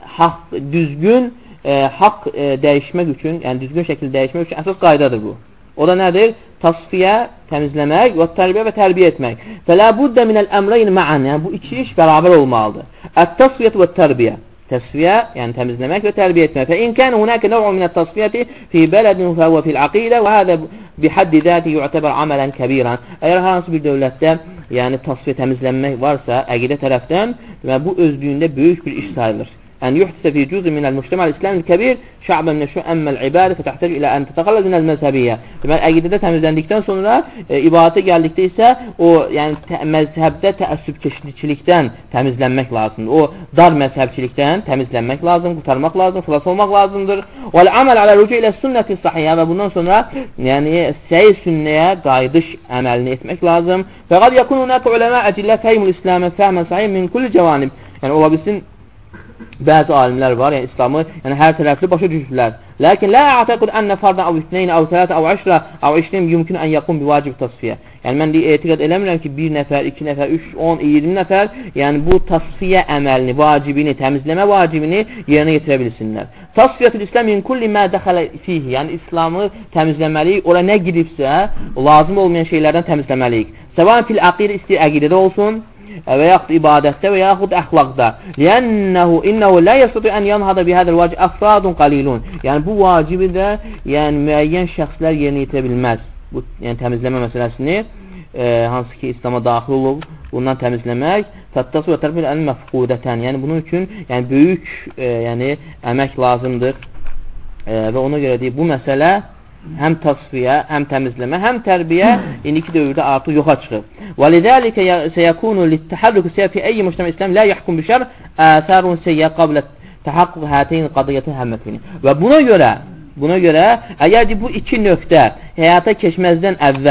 düzgün haqq dəyişmək üçün, yəni düzgün şəkildə dəyişmək üçün əsas qaydadır bu. O da nədir? Tasfiyə, təmizləmək və tərbiyə və tərbiyə etmək. Fələ buddə minəl əmrəyn mə'an. Yəni bu iki iş bərabər olmalıdır. Ət-tasfiyyət və tərbiyə. Təsfiyə, yəni təmizləmək və tərbiyə etmək. Fəin kən hunəkə nəv'un minət tasfiyyəti fi bələdin fəvvə fil aqidə və hədə bihəddi zəti yu'təbər amələn kəbirən. Əgər hansı bir dövlətdə yəni tasfiyə təmizlənmək varsa əqidə tərəfdən və bu özlüyündə böyük bir iş sayılır. أن يحدث في جزء من المجتمع الإسلامي الكبير شعبا نشأ أما العبادة فتحتاج إلى أن تتخلص من المذهبية. Deməli əqidədə təmizləndikdən sonra ibadətə gəldikdə isə o yəni məzhəbdə təəssübkeşlikdən təmizlənmək lazımdır. O dar məzhəbçilikdən təmizlənmək lazım, qurtarmaq lazım, xilas olmaq lazımdır. Vəl aməl alə rücu ilə sünnəti sahihə və bundan sonra yəni səhi sünnəyə qayıdış əməlini etmək lazım. Fəqad yakunu hunaka uləma əcillə fəhimul İslamə fəhmən sahih min kulli cəvanib. Yəni ola bilsin bəzi alimlər var, yəni İslamı yəni hər tərəfli başa düşürlər. Lakin la a'taqid anna fardan aw ithnayn aw thalatha aw 10 aw 20 yumkin an yaqum bi vacib tasfiyə. Yəni mən etiqad eləmirəm ki, 1 nəfər, 2 nəfər, 3, 10, 20 nəfər yəni bu tasfiyə əməlini, vacibini, təmizləmə vacibini yerinə yetirə bilsinlər. Tasfiyyətul İslam min kulli ma dakhala fihi. Yəni İslamı təmizləməliyik. Ora nə giribsə, lazım olmayan şeylərdən təmizləməliyik. Səvan fil aqid istəyir əqidədə olsun və yaxud ibadətdə və yaxud əxlaqda. Lənnəhu innəhu lə yəstətu ən yanhada bihədəl vacib əfradun qalilun. Yəni bu vacibi də yəni müəyyən şəxslər yerinə yetirə bilməz. Bu yəni təmizləmə məsələsini hansı ki İslam'a daxil olub bundan təmizləmək fəttəsu və tərbiyə əl-məfqudətən. Yəni bunun üçün yəni böyük yəni əmək lazımdır və ona görə deyib bu məsələ həm tasfiyə, həm təmizləmə, həm tərbiyə indiki dövrdə artıq yoxa çıxıb. وَلِذَٰلِكَ سَيَكُونُ لِلتَّحَرُّكُ سَيَفِي أَيِّ مُجْتَمَعٍ إِسْلَامٍ لَا يَحْكُمْ بِشَرٍ آثَارٌ سَيَّةٌ قَبْلَ تَحَقُّقِ هَاتَيْنِ الْقَضِيَّةِ هَمَّتِينِ. Və buna görə əgər bu iki nöqtə həyata keçməzdən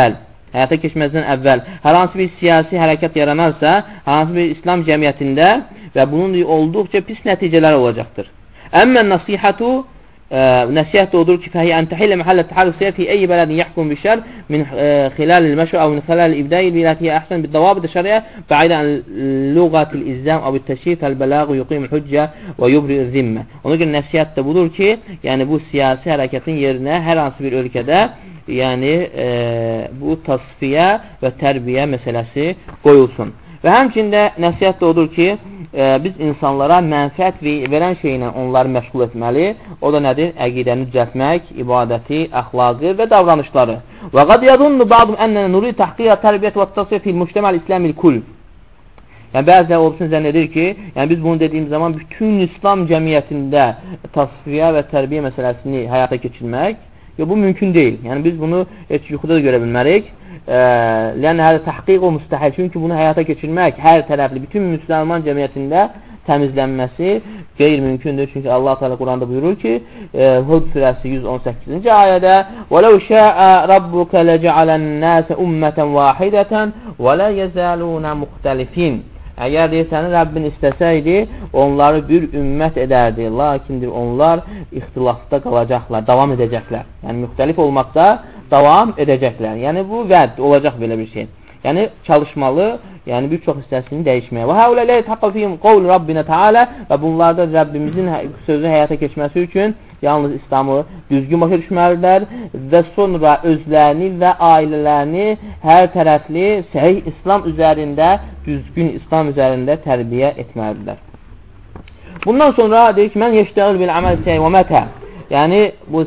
əvvəl hər hansı bir siyasi hərəkət yaranarsa, hər hansı bir İslam cəmiyyətində və bunun olduqca pis nəticələr olacaqdır. Əmmən nasihatu nəsihət də odur ki, fəhiyə ən təhillə məhəllə təharruf siyər fi eyyi bələdin yəhkum bişər min xilal-il məşru əv min xilal-il ibdəyi bilətiyə əhsən bid-davabit şəriyə bəidə ən lüğatil izzəm əv təşrif əl-bələğu yuqimul hüccə və yubri'u zimmə. Ona görə nəsihət də budur ki, yəni bu siyasi hərəkətin yerinə hər hansı bir ölkədə yəni bu tasfiyə və tərbiyə məsələsi qoyulsun. Və həmçində nəsihət də odur ki, biz insanlara mənfəət verən şeylə onları məşğul etməli. O da nədir? Əqidəni düzəltmək, ibadəti, əxlaqı və davranışları. Və qad yadunnu ba'dum ennə nuri tahqiqa tərbiyyət və tasfiyə fil mujtəməl İslamil kull. Yəni bəzilər olsun zənn edir ki, yəni biz bunu dediyimiz zaman bütün İslam cəmiyyətində tasfiyə və tərbiyə məsələsini həyata keçirmək, bu mümkün deyil. Yəni biz bunu heç yuxuda da görə bilmərik. Lənə hələ təhqiq o müstəhil. Çünki bunu həyata keçirmək hər tərəfli, bütün müsəlman cəmiyyətində təmizlənməsi qeyri-mümkündür. Çünki Allah Teala Quranda buyurur ki, Hud surəsi 118-ci ayədə: "Və ləv şə'a rabbuka ləca'alan-nase ummatan vahidatan və la yazaluna muxtalifin." Əgər sənin Rəbbin istəsəydi, onları bir ümmət edərdi. Lakindir onlar ixtilafda qalacaqlar, davam edəcəklər. Yəni müxtəlif olmaqda davam edəcəklər. Yəni bu vəd olacaq belə bir şey. Yəni çalışmalı, yəni bir çox hissəsini dəyişməyə. Və həulələ taqafihim qavl Rabbina Teala və bunlarda Rəbbimizin sözü həyata keçməsi üçün yalnız İslamı düzgün başa düşməlidirlər və sonra özlərini və ailələrini hər tərəfli səhih İslam üzərində, düzgün İslam üzərində tərbiyə etməlidirlər. Bundan sonra deyir ki, mən yeştəğil bil əməl səy və mətə. Yəni bu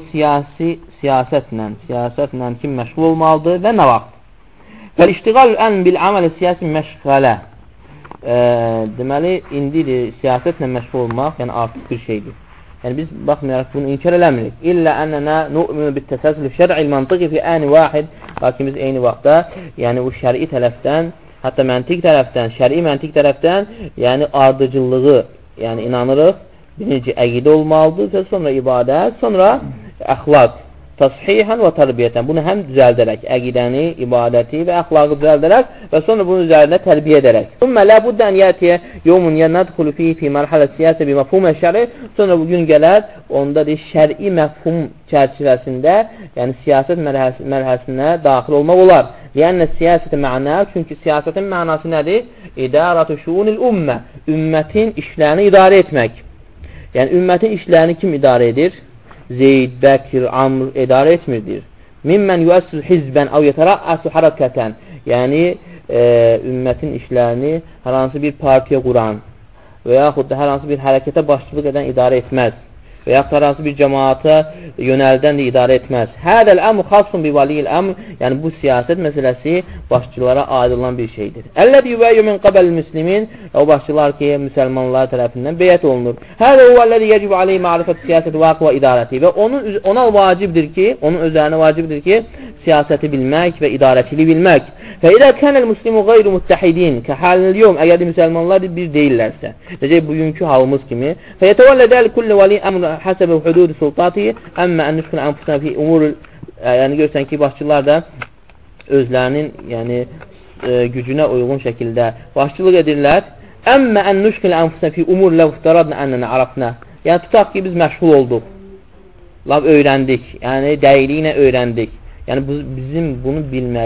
siyasətlə kim məşğul olmalıdır və nə vaxt? Fəl-iştiğal ən bil əməl siyasi məşğələ. Deməli, indi siyasətlə məşğul olmaq yəni artıq bir şeydir. Yəni biz baxmayaraq bunu inkar eləmirik. İllə ənənə nu'minu bittəsəsülü şər'il mantıqi fi əni vahid. Lakin biz eyni vaxtda, yəni bu şəri tərəfdən, hətta məntiq tərəfdən, şəri məntiq tərəfdən, yəni ardıcılığı, yəni inanırıq. Birinci əqidə olmalıdır, sonra ibadət, sonra əxlaq. Təshihən və tərbiyətən. Bunu həm düzəldərək, əqidəni, ibadəti və əxlaqı düzəldərək və sonra bunun üzərində tərbiyə edərək. Ümmə lə buddən yətiyə yevmun yənədxulu fi mərhələ siyasi bi məfhumə şəri. Sonra bugün gələr, onda şəri məfhum çərçivəsində, yəni siyasət mərhələsinə daxil olmaq olar. Liyənnə siyasəti məna, çünki siyasətin mənası nədir? İdaratu şuunil ümmə. Ümmətin işlərini idarə etmək. Yəni ümmətin işlərini kim idarə edir? Zeyd, Bəkir, Amr idarə etmirdir. Mimmən yüəssüz hizbən əv yətərəəsu hərəkətən. Yəni, ümmətin işlərini hər hansı bir partiya quran və yaxud da hər hansı bir hərəkətə başçılıq edən idarə etməz. Və yaxud hər hansı bir cəmaata yönəldən də idarə etməz. Hədəl əmr xasun bi valiyil əmr. Yəni, bu siyasət məsələsi başçılara aid olan bir şeydir. Əllədi yüvəyyü min qəbəl müslimin. O başçılar ki, müsəlmanlar tərəfindən beyət olunur. Hədə huvəllədi yəcib aleyhi ma'rifət siyasəti vaqı və idarəti. Və ona vacibdir ki, onun özərinə vacibdir ki, siyasəti bilmək və idarəçiliyi bilmək. Fəidə kənəl muslimu qeyru muttəhidin kəhəlnil yom, əgər müsəlmanlar bir deyillərsə, necə bugünkü halımız kimi, fəyətəvəllədəl kulli vali əmr həsəbə hüdudu sultati, əmmə ən-nüşkün ənfusuna fi umur, yəni görsən ki, başçılar da özlərinin yəni, gücünə uyğun şəkildə başçılıq edirlər. Əmmə ən-nüşkün ənfusuna fi umur ləvftaradna ənənə arafna. Yəni, tutaq ki, biz məşğul olduq, laf öyrəndik, yəni dəyiliyinə öyrəndik. Yəni, bizim bunu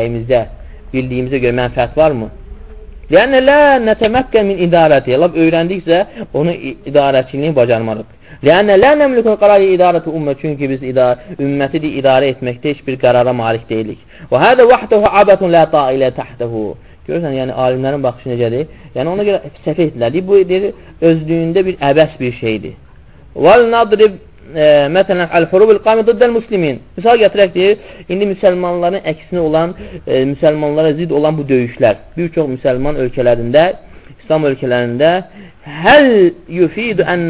bildiyimizə görə mənfəət varmı? Ləyənə lə nətəməkkə min idarəti. Laf öyrəndiksə, onu idarəçiliğini bacarmarıq. Ləyənə lə nəmlikun qararı idarəti ümmə. Çünki biz ümməti idarə etməkdə heç bir qərara malik deyilik. Və hədə vaxtəhu abətun lə tailə təhtəhu. Görürsən, yəni alimlərin baxışı necədir? Yəni ona görə səhv etdilər. Bu özlüyündə bir əbəs bir şeydir. Vəl nadrib məsələn, əl-hurub-ül qami dıddəl muslimin. Misal gətirək deyir, indi müsəlmanların əksinə olan, müsəlmanlara zid olan bu döyüşlər. Bir çox müsəlman ölkələrində, İslam ölkələrində həl yufidu ən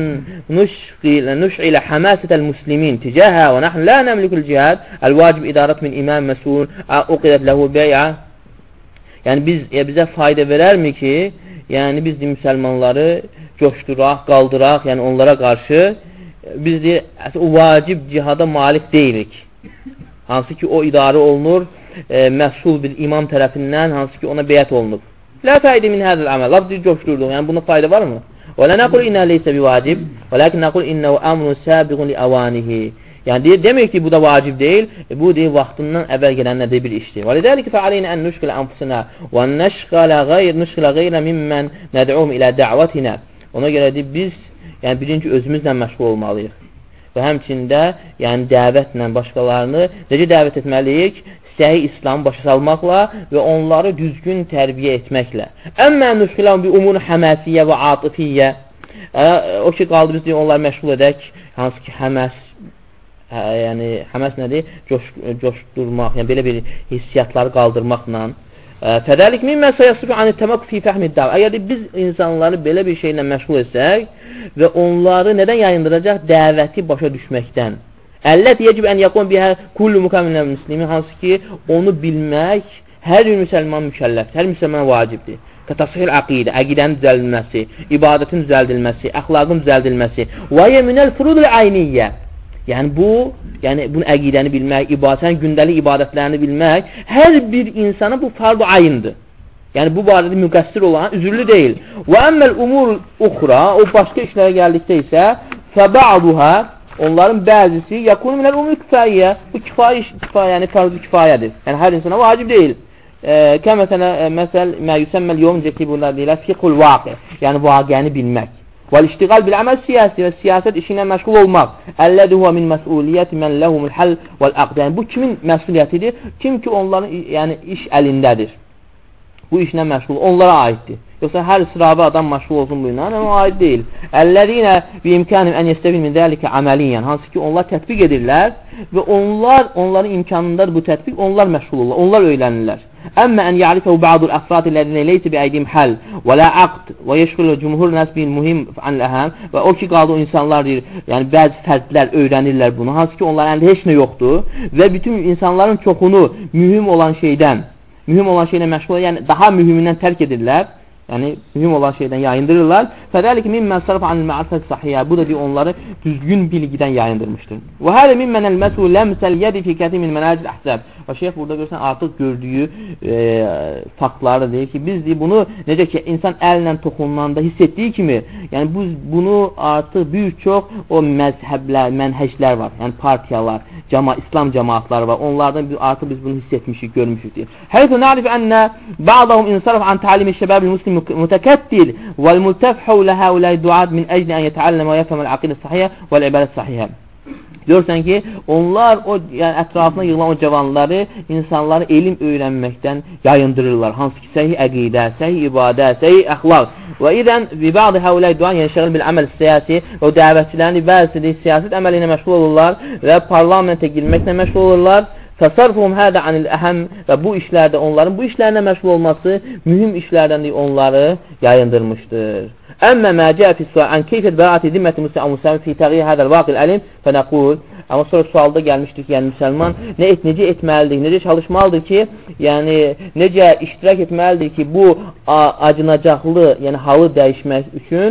nuş'ilə həmasətəl muslimin ticəhə və nəxn lə nəmlikül cihad əl-vacib idarət min imam məsul uqidət ləhu bəyə. Yəni bizə fayda verərmi ki, yəni biz müsəlmanları coşduraq, qaldıraq, yəni onlara qarşı biz deyir, o vacib cihada malik deyilik. Hansı ki, o idarə olunur, məsul bir imam tərəfindən, hansı ki, ona beyət olunur. Lə fəydə min hədəl əməl. Laf deyir, coşdurduq. Yəni, buna fayda var mı? Və lə nəqul innə leysə bi vacib, və ləkin nəqul innəvə əmrun səbiqun li əvanihi. Yəni, demir ki, bu da vacib deyil, bu deyir, vaxtından əvvəl gələn nədir bir işdir. Və lidəlik fəaleyni ən nüşqilə ənfusinə və nüşqilə qeyrə mimmən nəd'um ilə dəvətinə. Ona görə deyir, biz yəni birinci özümüzlə məşğul olmalıyıq. Və həmçində yəni dəvətlə başqalarını necə dəvət etməliyik? Səhih İslamı başa salmaqla və onları düzgün tərbiyə etməklə. Əmmə nüşqilə bi umur həməsiyə və atifiyyə. O ki, qaldı biz deyək, onları məşğul edək. Hansı ki, yəni həməs nədir? Coşdurmaq, yəni belə bir hissiyatları qaldırmaqla. Fədəlik min məsəyəsubu anı təmək fi fəhmid dav. Əgər biz insanları belə bir şeylə məşğul etsək və onları nədən yayındıracaq? Dəvəti başa düşməkdən. Əllət yecib ən yaqon bihə kullu mükamilən müslimi, hansı ki, onu bilmək Hər bir müsəlman mükəlləfdir, hər müsəlmana vacibdir. Təsihil əqidə, əqidənin düzəldilməsi, ibadətin düzəldilməsi, əxlaqın düzəldilməsi. Və yeminəl furudul ayniyyə. Yəni bunu əqidəni bilmək, ibadətin gündəlik ibadətlərini bilmək hər bir insana bu fardu ayındır. Yəni bu barədə müqəssir olan üzürlü deyil. Və əmməl umur uxra, o başqa işlərə gəldikdə isə fəba'duha, onların bəzisi yakunu minəl umur kifayyə. Bu yəni fardu kifayədir. Yəni hər insana vacib deyil. Məsəl mə yüsəmməl yom ki bunlar deyilə fiqhul vaqi, yəni vaqiəni bilmək. Vəl-iştiqal bil-əməl siyasi və siyasət işi ilə məşğul olmaq. Əllədi huvə min məsuliyyəti mən ləhumul həll vəl-əqd. Yəni bu kimin məsuliyyətidir? Kim ki onların yəni iş əlindədir. Bu işlə məşğul onlara aiddir. Yoxsa hər sırabə adam məşğul olsun bu ilə, o aid deyil. Əllərinə bi imkanım ən yestəbil min dəlikə əməliyyən, hansı ki onlar tətbiq edirlər və onların imkanındadır bu tətbiq, onlar məşğul olurlar, onlar öyrənirlər. Əmmə ən ya'rifəhu ba'dul əfrad əllərinə leysə bi əydim həll və la aqd və yeşğulu cumhur nəs bil mühim anləhəm və o ki qaldı o insanlar deyir, yəni bəzi fərdlər öyrənirlər bunu, hansı ki onların əlində heç nə yoxdur və bütün insanların çoxunu mühüm olan şeylə məşğul, yəni daha mühümündən tərk edirlər. Yəni mühüm olan şeydən yayındırırlar. Fədəlik mimmən sərf anil ma'rifət sahiyyə. Bu da onları düzgün bilgidən yayındırmışdır. Və hələ mimmənəl məsul ləmsəl yədi fi kəti min mənəcil əhzəb. Və şeyh burada görürsən artıq gördüyü faktları deyir ki, biz bunu necə ki insan əllə toxunanda hiss etdiyi kimi, yəni bunu artıq bir çox o məzhəblər, mənhəclər var. Yəni partiyalar, İslam cəmaatları var. Onlardan artıq biz bunu hiss etmişik, görmüşük deyir. Həythu na'rif ənə ba'dahum insaraf an ta'limi şəbəb muslim mütəkəttil vəl-multəfhəv ləhəuləy duad min əcli ən yətəalləm və yəfəməl aqidə sahiyyə vəl-ibadət sahiyyə. Görürsən ki, onlar yəni ətrafına yığılan o cavanları, insanları elm öyrənməkdən yayındırırlar. Hansı ki, səhih əqidə, səhih ibadə, səhih əxlaq. Və idən vibadi həuləy duan yəşəğil bil əməl siyasi, o dəvətçilərini bəzisi siyasət əməli ilə məşğul olurlar və parlamentə girməklə məşğul olurlar. Təsarrufuhum hədə anil əhəm və bu işlərdə onların bu işlərlə məşğul olması mühüm işlərdən onları yayındırmışdır. Əmmə məcə fi sual keyfət bəraati zimməti müsəlman fi təğyir hədəl vaqil əlim fənəqul. Amma sonra sualda gəlmişdir ki, yəni müsəlman necə etməlidir, necə çalışmalıdır ki, yəni necə iştirak etməlidir ki, bu acınacaqlı, yəni halı dəyişmək üçün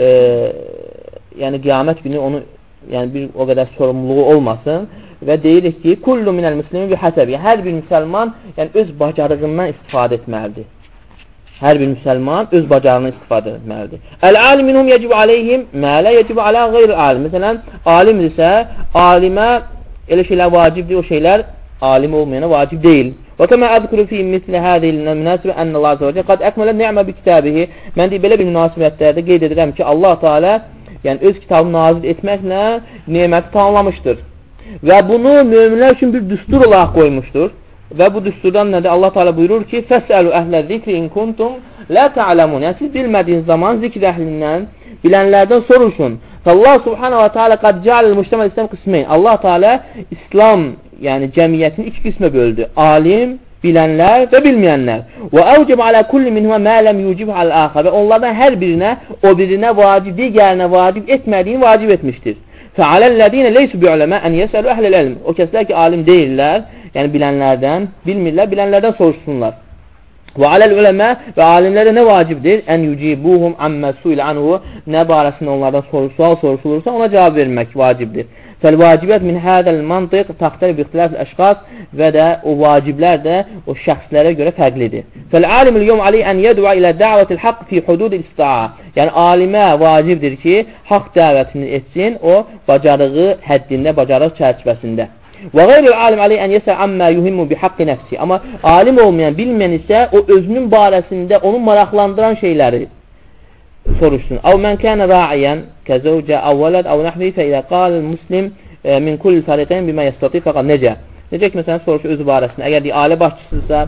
yəni qiyamət günü onu yəni bir o qədər sorumluluğu olmasın. Və deyirik ki, kullu minəl müslimi bi həsəbi. Hər bir müsəlman yəni öz bacarığından istifadə etməlidir. Hər bir müsəlman öz bacarığından istifadə etməlidir. Əl-alim minhum yecibu aleyhim mə lə yecibu alə qeyr-alim. Məsələn, alimdirsə, alimə elə şeylər vacibdir, o şeylər alim olmayana vacib deyil. Və kəmə əzkuru fi misli hədil münasibə ənəl azə və cə qad əkmələ ni'mə bi kitabihi. Mən deyib, belə bir münasibətlərdə qeyd edirəm ki, Allah Teala yəni öz kitabını nazil etməklə neməti tamamlamışdır. Və bunu möminlər üçün bir düstur olaraq qoymuşdur. Və bu düsturdan nədir? Allah Teala buyurur ki, Fəsəlu əhlə zikri in kuntum la ta'lamun. Yəni siz bilmədiyiniz zaman zikr əhlindən, bilənlərdən soruşun. Allah Subhanahu wa Taala qad ca'al al-mujtama' İslam qismayn. Allah Teala İslam, yəni cəmiyyətini iki qismə böldü. Alim, bilənlər və bilməyənlər. Və əvcəb alə kulli minhumə mə ləm yucib al-axar. Və onlardan hər birinə o birinə vacib, digərinə vacib etmədiyini vacib etmişdir. Fəaləl-ləzîne leysu bi'uləmə ən yəsəlu əhləl-ilm. O kəslər ki, alim deyirlər, yəni bilənlərdən, bilmirlər, bilənlərdən soruşsunlar. Və aləl-uləmə və alimlərə nə vacibdir? Ən yucibuhum əmmə suilə anhu, nə barəsində onlardan sual soruşulursa, ona cavab vermək vacibdir. Fəl-vacibət min hədəl mantiq taxtəl bi-ixtilafil əşqas və də o vaciblər də o şəxslərə görə fərqlidir. Fəl-alimul yom aleyh ən yədua ilə dəvətil haqq fi hududil isti'a. Yəni alimə vacibdir ki, haqq dəvətini etsin o bacarığı həddində, bacarıq çərçivəsində. Və qeyril alim aleyh ən yesə əmmə yuhimmu bi haqqi nəfsi. Amma alim olmayan, bilməyən isə o özünün barəsində onu maraqlandıran şeyləri soruşsun. Əv mən kənə ra'iyən kəzəvcə əvvələd əv nəhvi fə ilə qalil muslim min kulli fəriqən bimə yəstati fəqad necə? Necə ki, məsələn, soruşu özü barəsində. Əgər ailə başçısısa,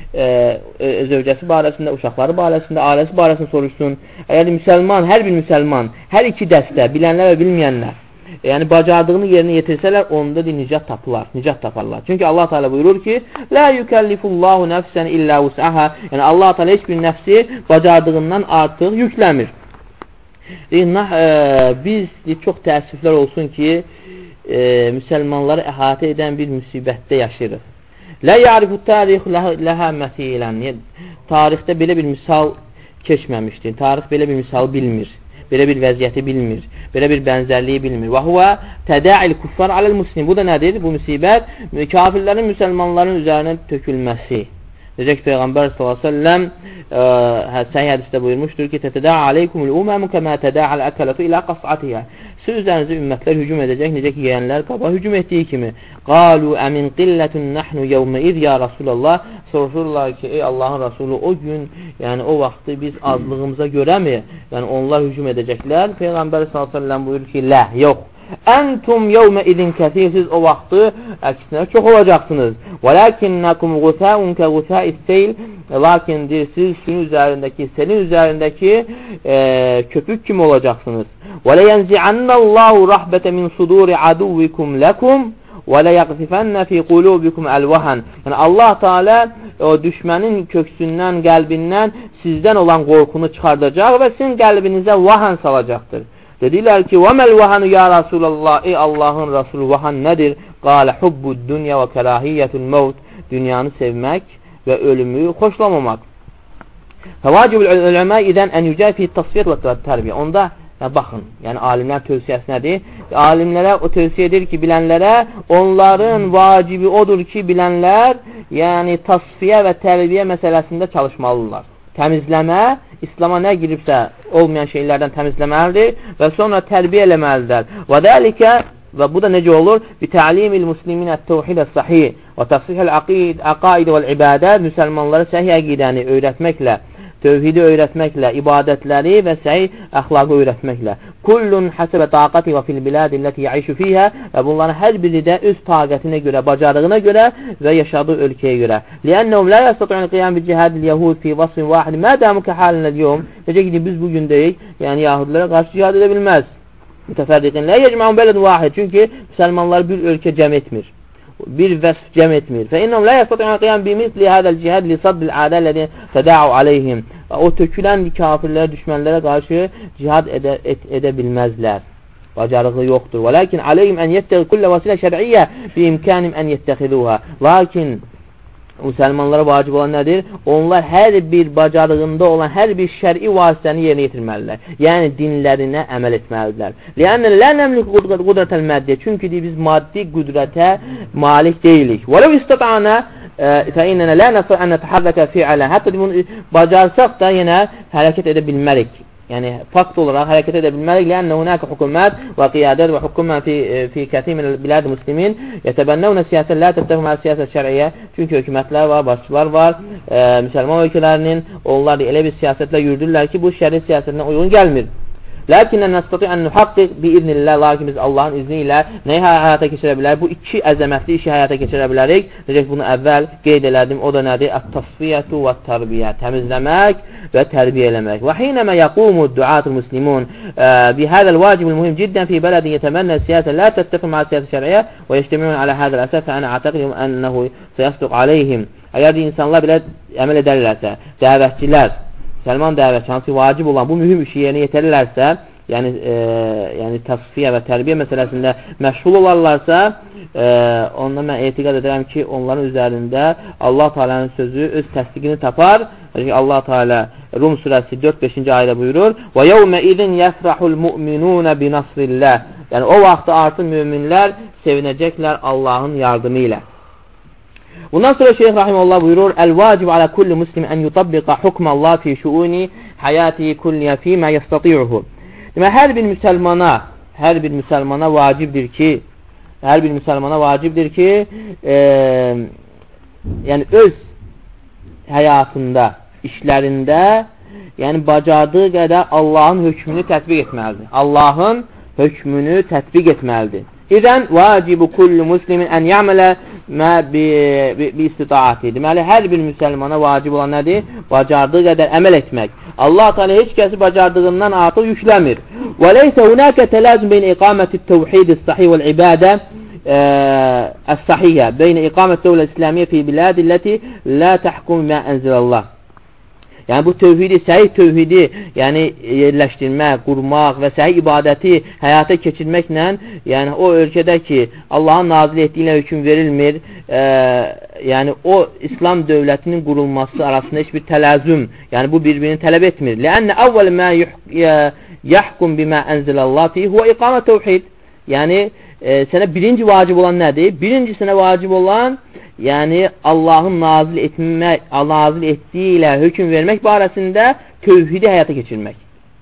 zövcəsi barəsində, uşaqları barəsində, ailəsi barəsində soruşsun. Əgər müsəlman, hər bir müsəlman, hər iki dəstə, bilənlər və bilməyənlər, yəni bacardığını yerinə yetirsələr, onda nicat taparlar. Çünki Allah Teala buyurur ki, la yukellifullahu nəfsən illə vus'aha. Yəni Allah Teala heç bir nəfsi bacardığından artıq yükləmir. Biz çox təəssüflər olsun ki, müsəlmanları əhatə edən bir müsibətdə yaşayırıq. La ya'rifu tarix laha məsilən. Tarixdə belə bir misal keçməmişdir. Tarix belə bir misal bilmir. Belə bir vəziyyəti bilmir. Belə bir bənzərliyi bilmir. Və huvə təda'il kuffar aləl muslim. Bu da nədir? Bu müsibət kafirlərin müsəlmanların üzərinə tökülməsi. Necə ki, Peyğəmbər s.ə.v səhih hədisdə buyurmuşdur ki, tətəda'a aleykumul uməmu kəmə təda'al əkələtu ilə qas'atiyyə. Siz üzərinizə ümmətlər hücum edəcək, necə ki, yeyənlər qaba hücum etdiyi kimi. Qalu əmin qillətun nəhnu yevmə iz ya Rasulallah. Soruşurlar ki, ey Allahın Rasulü, o gün, yəni o vaxtı biz azlığımıza görəmi? Yəni onlar hücum edəcəklər. Peyğəmbər s.ə.v buyurur ki, lə, yox. Əntum yevmə idin kəthir, siz o vaxtı əksinə çox olacaqsınız. Və ləkinnəkum qüthəun kə qüthəis seyl, lakindir siz suyun üzərindəki, selin üzərindəki köpük kimi olacaqsınız. Və ləyənzi'annəllahu rəhbətə min suduri aduvikum ləkum və ləyəqzifənnə fi qulubikum əlvəhən. Yəni Allah Teala o düşmənin köksündən, qəlbindən sizdən olan qorxunu çıxardacaq və sizin qəlbinizə vahan salacaqdır. Dedilər ki, وَمَا الْوَهَنُ يَا رَسُولَ اللّٰهِ Ey Allahın Resulü, vahan nədir? قَالَ حُبُّ الدُّنْيَا وَكَرَاهِيَّةُ الْمَوْتِ Dünyanı sevmək və ölümü xoşlamamaq. فَوَاجِبُ الْعُلَمَا İdən ən yücəfi tasfiyyət və tərbiyə. Onda, baxın, yəni alimlər tövsiyəsi nədir? Alimlərə o tövsiyə edir ki, bilənlərə onların vacibi odur ki, bilənlər yəni tasfiyə və tərbiyə məsələsində çalışmalıdırlar. Təmizləmə, İslam'a nə giribsə olmayan şeylərdən təmizləməlidir və sonra tərbiyə eləməlidir. Və dəlikə, və bu da necə olur? Bitəlimil musliminə təvhidə sahih və təfsihəl əqaid və ibadət müsəlmanlara səhih əqidəni öyrətməklə, tövhidi öyrətməklə, ibadətləri və səhih əxlaqı öyrətməklə. Kullun həsəbə taqati və fil bilədi illəti yəişu fiyhə və bunların hər biri də öz taqətinə görə, bacarığına görə və yaşadığı ölkəyə görə. Liənnəhum la yəstətu'un qiyam bil cihadil yəhud fi vasfin vahid mədəmu kəhalən əl-yom. Necə ki, biz bugün deyik, yəni yahudilərə qarşı cihad edə bilməz. Mütəfərriqin la yecma'un belədun vahid. Çünki müsəlmanlar bir ölkə cəm etmir. Bir vəsf cəm etmir. Fəinnəhum la yəstətu'un qiyam bimisli hədəl cihad li saddil ədəllədi təda'u aleyhim. O tökülən kafirlərə, düşmənlərə qarşı cihad edə bilməzlər. Bacarığı yoxdur. Və lakin aleyhim ən yettəqi kullə vasilə şər'iyyə bi imkanim ən yettəxiduha. Lakin müsəlmanlara vacib olan nədir? Onlar hər bir bacarığında olan hər bir şər'i vasitəni yerinə yetirməlidirlər. Yəni dinlərinə əməl etməlidirlər. Lənnə lə nəmlik qudrətəl məddiyə. Çünki biz maddi qüdrətə malik deyilik. Və ləv istata'ana fəinnənə lə nəsər ən nətəhərrəkə fi'ələn. Hətta bunu bacarsaq da yenə hərəkət edə bilmərik. Yəni fakt olaraq hərəkət edə bilmərik. Lənnə hunəkə hökumət və qiyadət və hökumən fi kəthir min biləd muslimin yətəbənnəvnə siyasət lə təttəfmə siyasət şər'iyyə. Çünki hökumətlər var, başçılar var, müsəlman ölkələrinin onlar elə bir siyasətlə yürüdürlər ki, bu şəri siyasətinə uyğun gəlmir. Lakinnən nəstəti ən nuhaqqiq bi-idnillah, lakin biz Allahın izni ilə nəyi həyata keçirə bilərik? Bu iki əzəmətli işi həyata keçirə bilərik. Necə bunu əvvəl qeyd elədim, o da nədir? Ət-tasfiyyətu və tərbiyə, təmizləmək və tərbiyə eləmək. Və hinəmə yəqumu duatul muslimun bihədəl vacibul mühim ciddən fi bələdin yetəmənnə siyasət lə təttəfə mə siyasət şər'iyyə və yeştəmiyyun alə hədəl əsəf fə ənə ətəqliyum ənəhu səyəsduq aleyhim. Əgər insanlar belə əməl edərlərsə, dəvətçilər, Səlman dəvət hansı vacib olan bu mühüm işi yerinə yetirirlərsə, yəni təsfiyə və tərbiyə məsələsində məşğul olarlarsa, ondan mən etiqad edirəm ki, onların üzərində Allah Teala'nın sözü öz təsdiqini tapar. Allah Teala Rum surəsi 4-5-ci ayədə buyurur: "Və yevmə izin yəfrahul mu'minun bi nasrillah." Yəni o vaxt artıq möminlər sevinəcəklər Allahın yardımı ilə. Bundan sonra Şeyx Rahimullah buyurur: "El-vacib ala kulli muslim en yutabbiqa hukmallah fi şuuni hayati kulliya fi ma yastati'uhu." Demək hər bir müsəlmana vacibdir ki, yəni öz həyatında, işlərində, yəni bacardığı qədər Allahın hökmünü tətbiq etməlidir. Allahın hökmünü tətbiq etməlidir. İzən vacibu kullu muslimin ən ya'mələ mə bi istitaati. Deməli, hər bir müsəlmana vacib olan nədir? Bacardığı qədər əməl etmək. Allah Teala heç kəsi bacardığından artıq yükləmir. Və leysə hunəkə təlazüm beyn iqaməti təvhid-i sahih vəl ibadə əs-sahiyyə beyn iqamət dövlə İslamiyyə fi bilədi ləti lə təhkum mə ənzilallah. Yəni bu tövhidi, səhih tövhidi, yəni yerləşdirmək, qurmaq və səhih ibadəti həyata keçirməklə, yəni o ölkədə ki, Allahın nazil etdiyi ilə hökm verilmir, yəni o İslam dövlətinin qurulması arasında heç bir tələzüm, yəni bu bir-birini tələb etmir. Ləənnə əvvəl mə yəhkum bimə ənzilallah fi huvə iqamə tövhid. Yəni sənə birinci vacib olan nədir? Birinci sənə vacib olan yəni Allahın nazil etdiyi ilə hökm vermək barəsində tövhidi həyata keçirmək.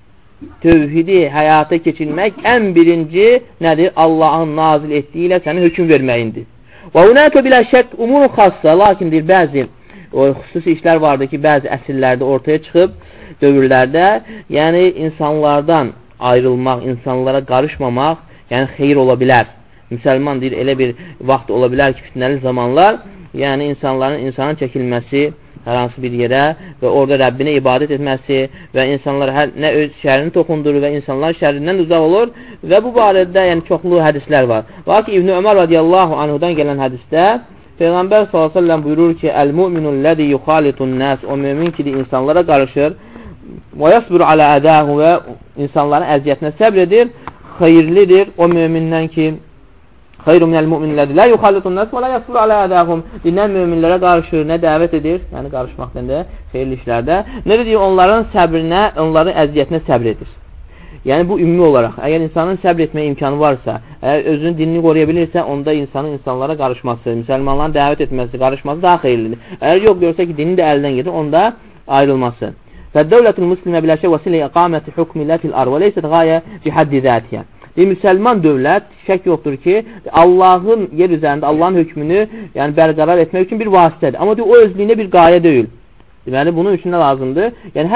Tövhidi həyata keçirmək ən birinci nədir? Allahın nazil etdiyi ilə sənin hökm verməyindir. Və hunəkə bilə şək umurun xassa, lakin deyir, bəzi xüsusi işlər vardır ki, bəzi əsrlərdə ortaya çıxıb, dövrlərdə, yəni insanlardan ayrılmaq, insanlara qarışmamaq, yəni xeyir ola bilər. Müsəlman deyir, elə bir vaxt ola bilər ki, fitnəli zamanlar, yəni insanların insanın çəkilməsi hər hansı bir yerə və orada Rəbbinə ibadət etməsi və insanlar nə öz şərini toxundurur və insanlar şərindən uzaq olur və bu barədə yəni çoxlu hədislər var. Lakin İbn Ömər radiyallahu anhudan gələn hədisdə Peyğəmbər s.ə.v buyurur ki, Əl-mu'minul ləzi yuxalitun nəs, o mümin ki, insanlara qarışır və yasbir alə ədəhu və insanların əziyyətinə səbr edir, xeyirlidir o mümindən ki, xeyru minəl mu'minlədir. Lə yuxallitun nəs və lə yasbir alə ədəhum. Dinlən müminlərə qarışır, nə dəvət edir? Yəni qarışmaqdan da xeyirli işlərdə. Nə deyir? Onların səbrinə, onların əziyyətinə səbr edir. Yəni bu ümumi olaraq, əgər insanın səbr etməyə imkanı varsa, əgər özünün dinini qoruya bilirsə, onda insanın insanlara qarışması, müsəlmanların dəvət etməsi, qarışması daha xeyirlidir. Əgər yox görsə ki, dini də əldən gedir, onda ayrılması. Fəddəvlətul muslimə biləşə vəsilə iqaməti hukmilətil arv və leysət qayə bihəddi zətiyyə. Müsəlman dövlət şək yoxdur ki, Allahın yer üzərində Allahın hökmünü yəni bərqərar etmək üçün bir vasitədir. Amma o özlüyündə bir qayə deyil. Deməli, bunun üçün nə lazımdır? Yəni,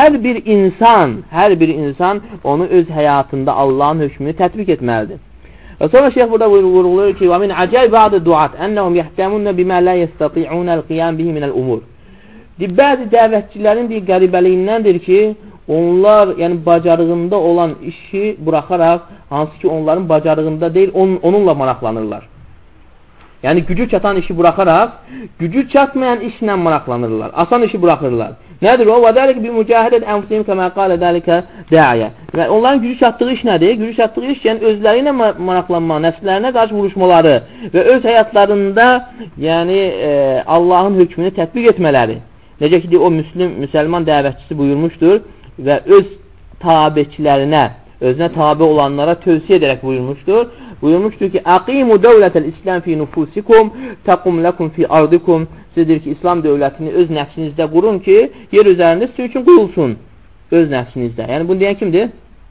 hər bir insan onu öz həyatında Allahın hökmünü tətbiq etməlidir. Və sonra şeyh burada vurulur ki, وَمِنْ عَجَيْ بَعْدِ دُعَاتِ أَنَّهُمْ يَحْتَمُونَ بِمَا لَا يَسْتَطِعُونَ الْقِيَامِ بِهِ مِنَ الْأُمُورِ. Bəzi dəvətçilərin qəribəliyindəndir ki, onlar yəni bacarığında olan işi buraxaraq, hansı ki onların bacarığında deyil, onunla maraqlanırlar. Yəni gücü çatan işi buraxaraq, gücü çatmayan işlə maraqlanırlar. Asan işi buraxırlar. Nədir o? وَذَلِكَ بِمُجَاهِدَةِ أَنْفُسِهِمْ كَمَا قَالَ ذَلِكَ دَاعِيَ. Və onların gücü çatdığı iş nədir? Gücü çatdığı iş yəni özləri ilə maraqlanma, nəfslərinə qarşı vuruşmaları və öz həyatlarında yəni Allahın hökmünü tətbiq etmələri. Necə ki, o müsəlman dəvətçisi buyurmuşdur və öz tabiçilərinə, özünə tabi olanlara tövsiyə edərək buyurmuşdur. Buyurmuşdur ki, Əqimu dövlətəl İslam fi nufusikum, təqum ləkum fi ardikum. Sizdir ki, İslam dövlətini öz nəfsinizdə qurun ki, yer üzərində sizin üçün qurulsun. Öz nəfsinizdə. Yəni, bunu deyən kimdir?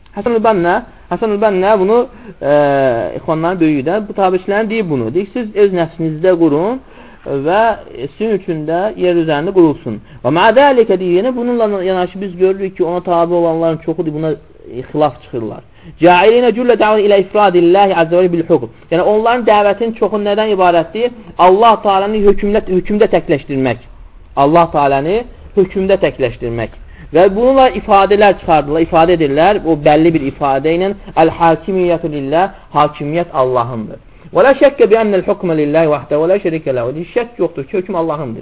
Həsən Ülbənnə bunu ixvanların böyüyü də bu tabiçilərin deyib bunu. Deyik, siz öz nəfsinizdə qurun və sizin üçün də yer üzərində qurulsun. Və mə'dəlikə deyir, bununla yanaşı biz görürük ki, ona tabi olanların çoxudur, buna xilaf çıxırlar. Cailinə cüllə dəvət ilə ifradillahi əzzəvəli bil hukm. Yəni, onların dəvətinin çoxu nədən ibarətdir? Allah Teala'nı hökümdə təkləşdirmək. Allah Teala'nı hökümdə təkləşdirmək. Və bununla ifadələr çıxardılar, ifadə edirlər. O bəlli bir ifadə ilə əl-hakimiyyətü lillah, hakimiyyət Allahındır. Və la şəkkə bi ennəl hukmə lillahi vahdə və la şərikə ləhu. Şək yoxdur ki, hökm Allahındır.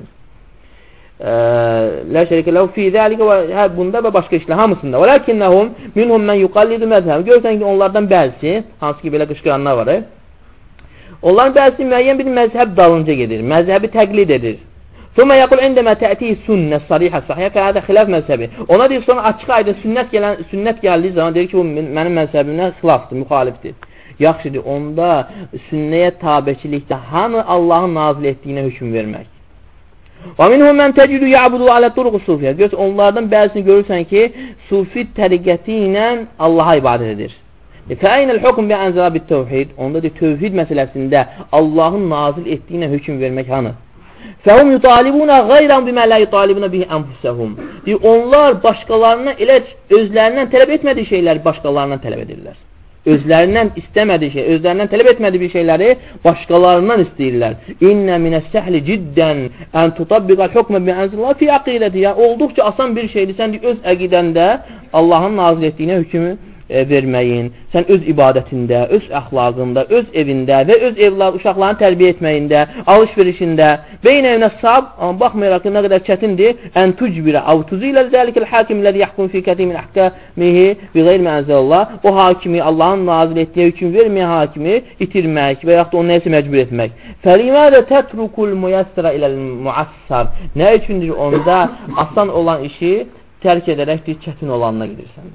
La şərikə ləhu fi zəlikə və bunda və başqa işlə hamısında. Və lakinnəhum minhum mən yuqallidu məzhəb. Görürsən ki, onlardan bəzisi, hansı ki, belə qışqıranlar var, onların bəzisi müəyyən bir məzhəb dalınca gedir, məzhəbi təqlid edir. Sonra yaqul indəmə tə'ti sünnə sarihə sahiyyə fəhədə xilaf məzhəbi. Ona deyir, sonra açıq aydın sünnət gəldiyi zaman deyir ki, bu mənim məzhəbimdən xilafdır, müxalifdir. Yaxşıdır, onda sünnəyə tabiçilikdə hanı Allahın nazil etdiyinə hökm vermək. Və minhum mən təcidu ya'budu alə turqu sufiyyə. Görürsən, onlardan bəzisini görürsən ki, sufi təriqəti ilə Allaha ibadət edir. Fəəynəl hukm bi ənzələ bit təvhid. Onda deyir, tövhid məsələsində Allahın nazil etdiyinə hökm vermək hanı? Fəhum yutalibuna qeyran bimə lə yutalibuna bihi ənfusəhum. Deyir, onlar başqalarına elə özlərindən tələb etmədiyi şeyləri başqalarından tələb edirlər. Özlərindən istəmədiyi şey, özlərindən tələb etmədiyi bir şeyləri başqalarından istəyirlər. İnnə minəs səhli ciddən ən tutabbiqal hukmə bi ənzillah fi aqidəti. Yəni, olduqca asan bir şeydir. Sən öz əqidəndə Allahın nazil etdiyinə hökmü verməyin, sən öz ibadətində, öz əxlaqında, öz evində və öz uşaqlarını tərbiyə etməyində, alış-verişində beynə sab, amma baxmayaraq ki, nə qədər çətindir, ən tucbirə avtuzu ilə zəlikəl hakim ləzi yahkum fi kətimin əhkəmihi bi qeyr məəzəllah, o hakimi, Allahın nazil etdiyi hüküm verməyən hakimi itirmək və yaxud da onu nəsə məcbur etmək. Fəlimədə tətrukul müyəssərə iləl müəssər. Nə üçündür onda asan olan işi tərk edərək bir çətin olanına gedirsən.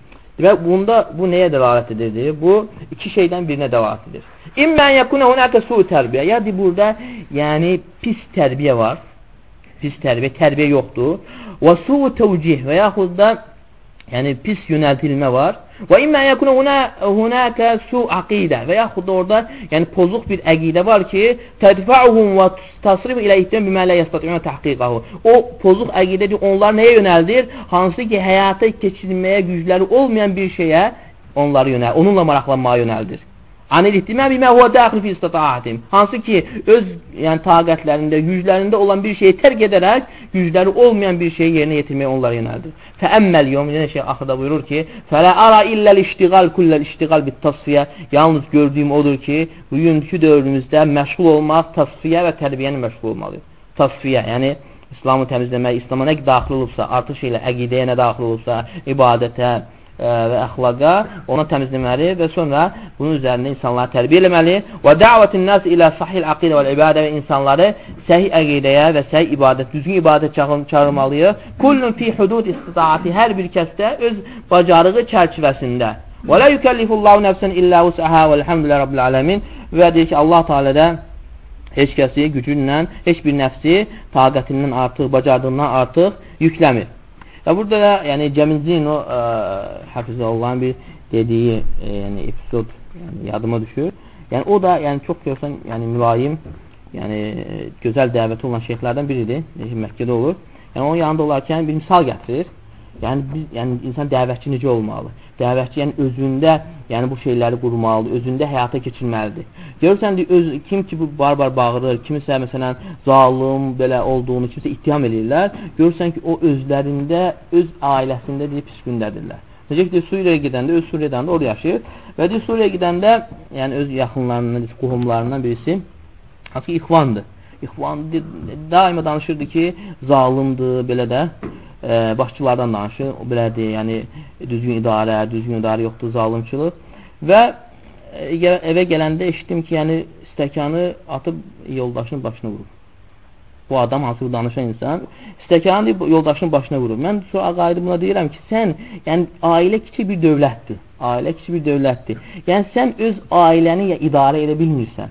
Və bunda bu nəyə dəlalət edir? Bu iki şeydən birinə dəlalət edir. İmmən yəkunə hunəkə su tərbiyə. Ya burada yəni pis tərbiyə var. Pis tərbiyə yoxdur. Və su təvcih və yaxud da yəni pis yönəltilmə var. Və immən yəkunə hunəkə su aqidə və yaxud da orada yəni pozuq bir əqidə var ki, tədfəuhum və tasrif ilə ihtəm bimə lə yəstəti'un təhqiqəhu. O pozuq əqidədir, onlar nəyə yönəldir? Hansı ki, həyata keçirməyə gücləri olmayan bir şeyə onları yönəldir, onunla maraqlanmaya yönəldir. Anil ihtimam bimə huwa daxil fi istita'atim. Hansı ki, öz yəni taqətlərində, güclərində olan bir şeyi tərk edərək, gücləri olmayan bir şeyi yerinə yetirməyə onlara yönəldir. Fəəmməl yom, yenə şey axırda buyurur ki, fələ ara illəl iştiqal kulləl iştiqal bit tasfiyə. Yalnız gördüyüm odur ki, bugünkü dövrümüzdə məşğul olmaq, tasfiyə və tərbiyəni məşğul olmalıdır. Tasfiyə, yəni İslamı təmizləmək, İslama nə daxil olubsa, artıq şeylə əqidəyə nə daxil olubsa, ibadətə və əxlaqa ona təmizləməli və sonra bunun üzərində insanları tərbiyə eləməli və dəvətin nas ilə sahih aqidə və ibadə və insanları səhih əqidəyə və səhih ibadət, düzgün ibadət çağırmalıyıq. Kullun fi hudud istitaati, hər bir kəsdə öz bacarığı çərçivəsində. Və la yukellifullahu nəfsən illə vus'aha velhamdülillahi rabbil alamin. Və deyir ki, Allah Teala da heç kəsi gücündən, heç bir nəfsi taqətindən artıq, bacardığından artıq yükləmir. Və burada da yəni Cəmizin o Hafizə Allah'ın bir dediyi yəni epizod yəni, yadıma düşür. Yəni o da yəni çox görsən yəni mülayim, yəni gözəl dəvəti olan şeyxlərdən biridir. Məkkədə olur. Yəni onun yanında olarkən bir misal gətirir. Yəni insan dəvətçi necə olmalı? Dəvətçi yəni özündə yəni bu şeyləri qurmalıdır, özündə həyata keçirməlidir. Görürsən kim ki bu barbar bağırır, kimisə məsələn zalım belə olduğunu kimsə ittiham edirlər. Görürsən ki o özlərində, öz ailəsində deyib pis gündədirlər. Necə ki Suriyaya gedəndə, öz Suriyadan da orada yaşayır və deyir Suriyaya gedəndə yəni öz yaxınlarından, qohumlarından birisi hansı ki İxvandır. İxvan daima danışırdı ki zalimdir, belə də başçılardan danışır, o belədir, yəni düzgün idarə yoxdur, zalimçılıq və evə gələndə eşitdim ki, yəni stəkanı atıb yoldaşının başına vurub. Bu adam, hansı bu danışan insan, stəkanı yoldaşının başına vurub. Mən sonra qayıdı buna deyirəm ki, sən, yəni ailə kiçik bir dövlətdir. Yəni sən öz ailəni ya idarə edə bilmirsən,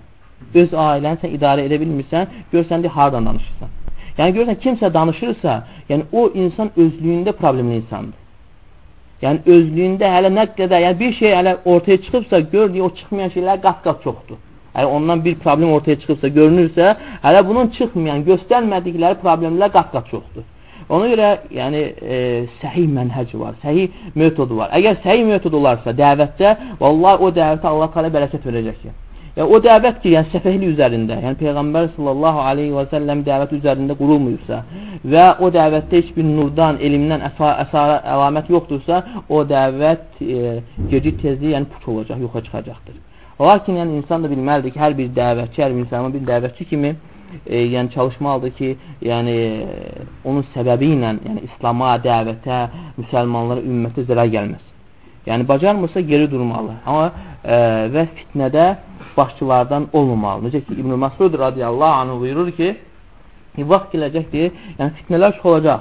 görsən deyir, hardan danışırsan. Yəni görürsən, kimsə danışırsa, yəni o insan özlüyündə problemli insandır. Yəni özlüyündə hələ nə qədər, yəni bir şey hələ ortaya çıxıbsa, gör deyə o çıxmayan şeylər qat-qat çoxdur. Yəni ondan bir problem ortaya çıxıbsa, görünürsə, hələ bunun çıxmayan, göstərmədikləri problemlər qat-qat çoxdur. Ona görə yəni səhih mənhəc var, səhih metod var. Əgər səhih metod olarsa dəvətdə, vallahi o dəvətə Allah Teala bərəkət verəcək. O dəvət ki, yəni səfəhlik üzərində, yəni Peyğəmbər sallallahu aleyhi və səlləm dəvət üzərində qurulmuyursa və o dəvətdə heç bir nurdan, elmdən əlamət yoxdursa, o dəvət gecə tezliyi yəni puç olacaq, yoxa çıxacaqdır. Lakin yəni insan da bilməlidir ki, hər bir dəvətçi, hər bir insanın bir dəvətçi kimi yəni çalışmalıdır ki, yəni onun səbəbi ilə yəni İslama, dəvətə, müsəlmanlara, ümmətə zərər gəlməz. Yəni bacarmırsa geri durmalı. Amma və fitnədə başçılardan olmamalı. Necə ki İbn-i Məsud radiyallahu anh buyurur ki, vaxt gələcəkdir, yəni fitnələr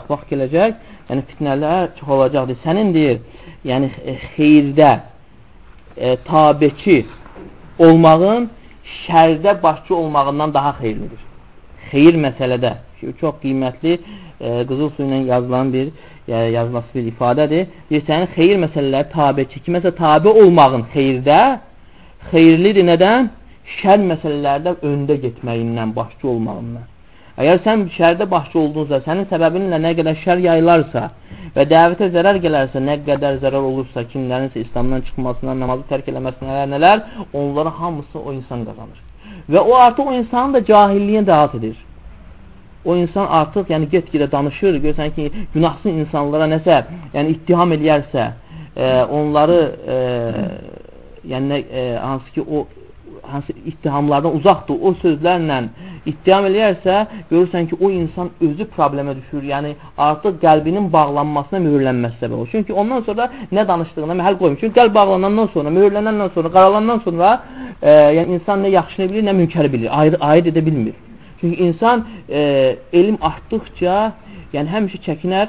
çox olacaqdır. Sənin deyir, yəni xeyirdə tabeçi olmağın şərdə başçı olmağından daha xeyirlidir. Xeyir məsələdə çox qiymətli qızıl su ilə yazılan bir yazılması bir ifadədir. Sənin xeyir məsələləri tabeçi, kiməsə tabe olmağın xeyirdə xeyirlidir. Nədən? Şər məsələlərdə öndə getməyindən, başçı olmağından. Əgər sən şərdə başçı olduğunuzda, sənin səbəbinlə nə qədər şər yayılarsa və dəvətə zərər gələrsə, nə qədər zərər olursa, kimlərinsə İslamdan çıxmasından, namazı tərk eləməsinə nələr, onların hamısı o insan qazanır. Və o artıq o insanı da cahilliyə davet edir. O insan artıq yəni get-gedə danışır, görsən ki, günahsız insanlara nəsə yəni ittiham eləyərsə, onları yəni hansı ki o hansı ittihamlardan uzaqdır, o sözlərlə ittiham eləyərsə, görürsən ki, o insan özü problemə düşür. Yəni artıq qəlbinin bağlanmasına, möhürlənməsi səbəb olur. Çünki ondan sonra nə danışdığına məhəl qoymur. Çünki qəlb bağlanandan sonra, möhürlənəndən sonra, qaralandan sonra yəni insan nə yaxşını bilir, nə mülkəri bilir, ayırt edə bilmir. Çünki insan elm artdıqca, yəni həmişə çəkinər,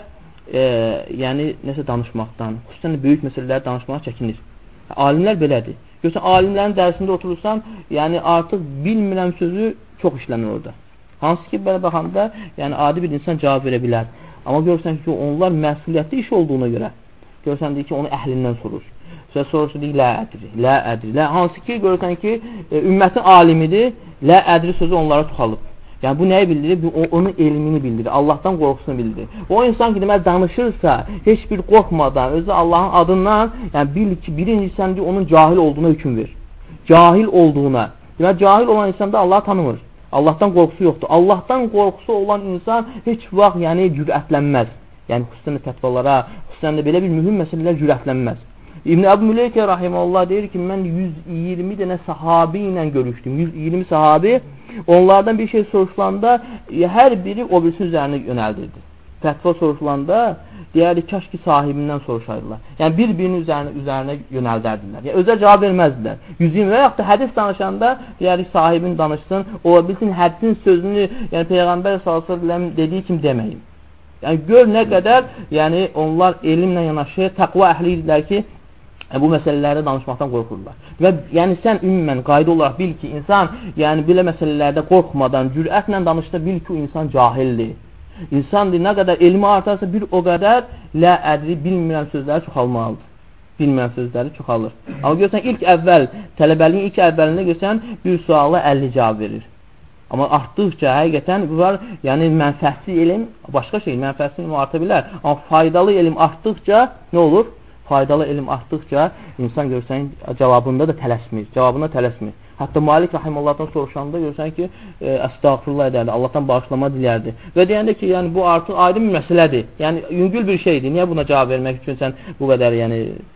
yəni nəsə danışmaqdan, xüsusən böyük məsələləri danışmağa çəkinir. Alimlər belədir. Görürsən, alimlərin dərsində oturursan, yəni artıq bilmirəm sözü çox işlənir orada. Hansı ki, belə baxanda, yəni adi bir insan cavab verə bilər. Amma görürsən ki, onlar məsuliyyətli iş olduğuna görə, görürsən ki, onu əhlindən sorur. Soruşur, deyik, lə ədri. Hansı ki, görürsən ki, ümmətin alimidir, lə ədri sözü onlara tuxalıb. Yəni, bu nəyi bildirir? Onun elmini bildirir, Allahdan qorxusunu bildirir. O insan ki, demək, danışırsa, heç bir qorxmadan, özü Allahın adından, yəni, bil ki, birinci sən ki, onun cahil olduğuna hüküm ver. Cahil olduğuna. Demək, cahil olan insan da Allahı tanımır. Allahdan qorxusu yoxdur. Allahdan qorxusu olan insan heç vaxt, yəni, cürətlənməz. Yəni, xüsusən də fətvalara, xüsusən də belə bir mühüm məsələlər cürətlənməz. İbn Əbu Müleykə rahimehullah deyir ki, mən 120 dənə sahabi ilə görüşdüm. 120 sahabi, onlardan bir şey soruşulanda hər biri o birisi üzərinə yönəldirdi. Fətva soruşulanda deyərik, kaş ki sahibindən soruşaydılar. Yəni bir-birinin üzərinə yönəldərdilər. Yəni özə cavab verməzdilər. 120 və yaxud da hədis danışanda deyərik, sahibin danışsın, ola bilsin hədisin sözünü, yəni Peyğəmbər sallallahu əleyhi və səlləm dediyi kimi deməyin. Yəni gör nə qədər, yəni onlar elmlə yanaşı təqva əhli idilər ki, bu məsələlərdə danışmaqdan qorxurlar. Və yəni sən ümumən qayda olaraq bil ki, insan yəni belə məsələlərdə qorxmadan, cürətlə danışda bil ki, o insan cahildir. İnsan nə qədər elmi artarsa bir o qədər lə ədri bilmirəm sözləri çoxalmalıdır. Bilmirəm sözləri çoxalır. Amma görsən ilk əvvəl, tələbəliyin ilk əvvəlində görsən bir suala 50 cavab verir. Amma artdıqca həqiqətən bu var, yəni mənfəətli elm başqa şey, mənfəətli elm arta bilər. Amma faydalı elm artdıqca nə olur? Faydalı elm artdıqca insan görsən cavabında da tələsmir. Hətta Malik rahiməllahdan soruşanda görsən ki, əstəğfirullah edərdi, Allahdan bağışlama dilərdi. Və deyəndə ki, yəni bu artıq aydın bir məsələdir. Yəni yüngül bir şeydir. Niyə buna cavab vermək üçün sən bu qədər yəni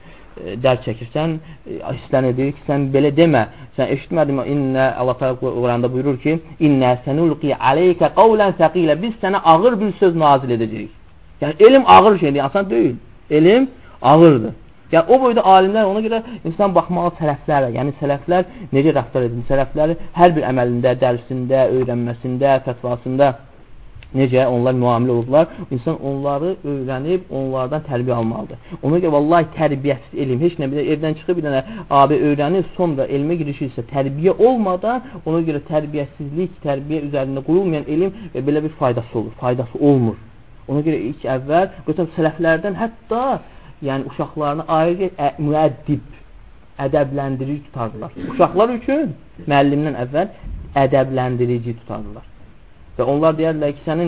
dərd çəkirsən, istənir ki, sən belə demə. Sən eşitmədin mi? İnnə Allah Təala Quranda buyurur ki, İnnə sənulqi aleykə qavlan səqilə. Biz sənə ağır bir söz nazil edəcəyik. Yəni elm ağır şeydir, asan deyil. Elm ağırdır. Yəni o boyda alimlər ona görə insan baxmalı sələflərə. Yəni sələflər necə rəftar edir? Sələflər hər bir əməlində, dərsində, öyrənməsində, fətvasında necə onlar müamilə olublar. İnsan onları öyrənib, onlardan tərbiyə almalıdır. Ona görə vallahi tərbiyəsiz elm, heç nə bilir, evdən çıxıb bir dənə abi öyrənir, sonra elmə girişirsə tərbiyə olmadan, ona görə tərbiyəsizlik, tərbiyə üzərində qoyulmayan elm belə bir faydası olur, faydası olmur. Ona görə ilk əvvəl, görürsən sələflərdən hətta yəni uşaqlarını ayrı müəddib, ədəbləndirici tutardılar. Uşaqlar üçün müəllimdən əvvəl ədəbləndirici tutardılar. Və onlar deyərlər ki, sənin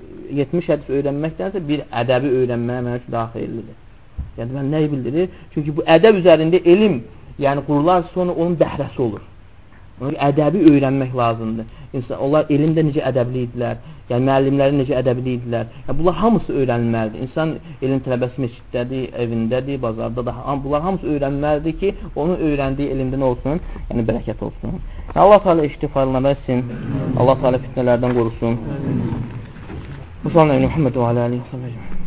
70 hədis öyrənməkdənsə bir ədəbi öyrənməyə mənə üçün daha xeyirlidir. Yəni, mən nəyi bildirir? Çünki bu ədəb üzərində elm, yəni qurular sonra onun bəhrəsi olur. Ona ədəbi öyrənmək lazımdır. Onlar elmdə necə ədəbli idilər, yəni müəllimləri necə ədəbli idilər. Yəni, bunlar hamısı öyrənilməlidir. İnsan elm tələbəsi məsciddədir, evindədir, bazardadır. Bunlar hamısı öyrənilməlidir ki, onun öyrəndiyi elmdə nə olsun? Yəni, bərəkət olsun. Allah Teala iştifalarına versin. Allah Teala fitnələrdən qorusun. Musallallahu Muhammed və alə aleyhi və səlləm.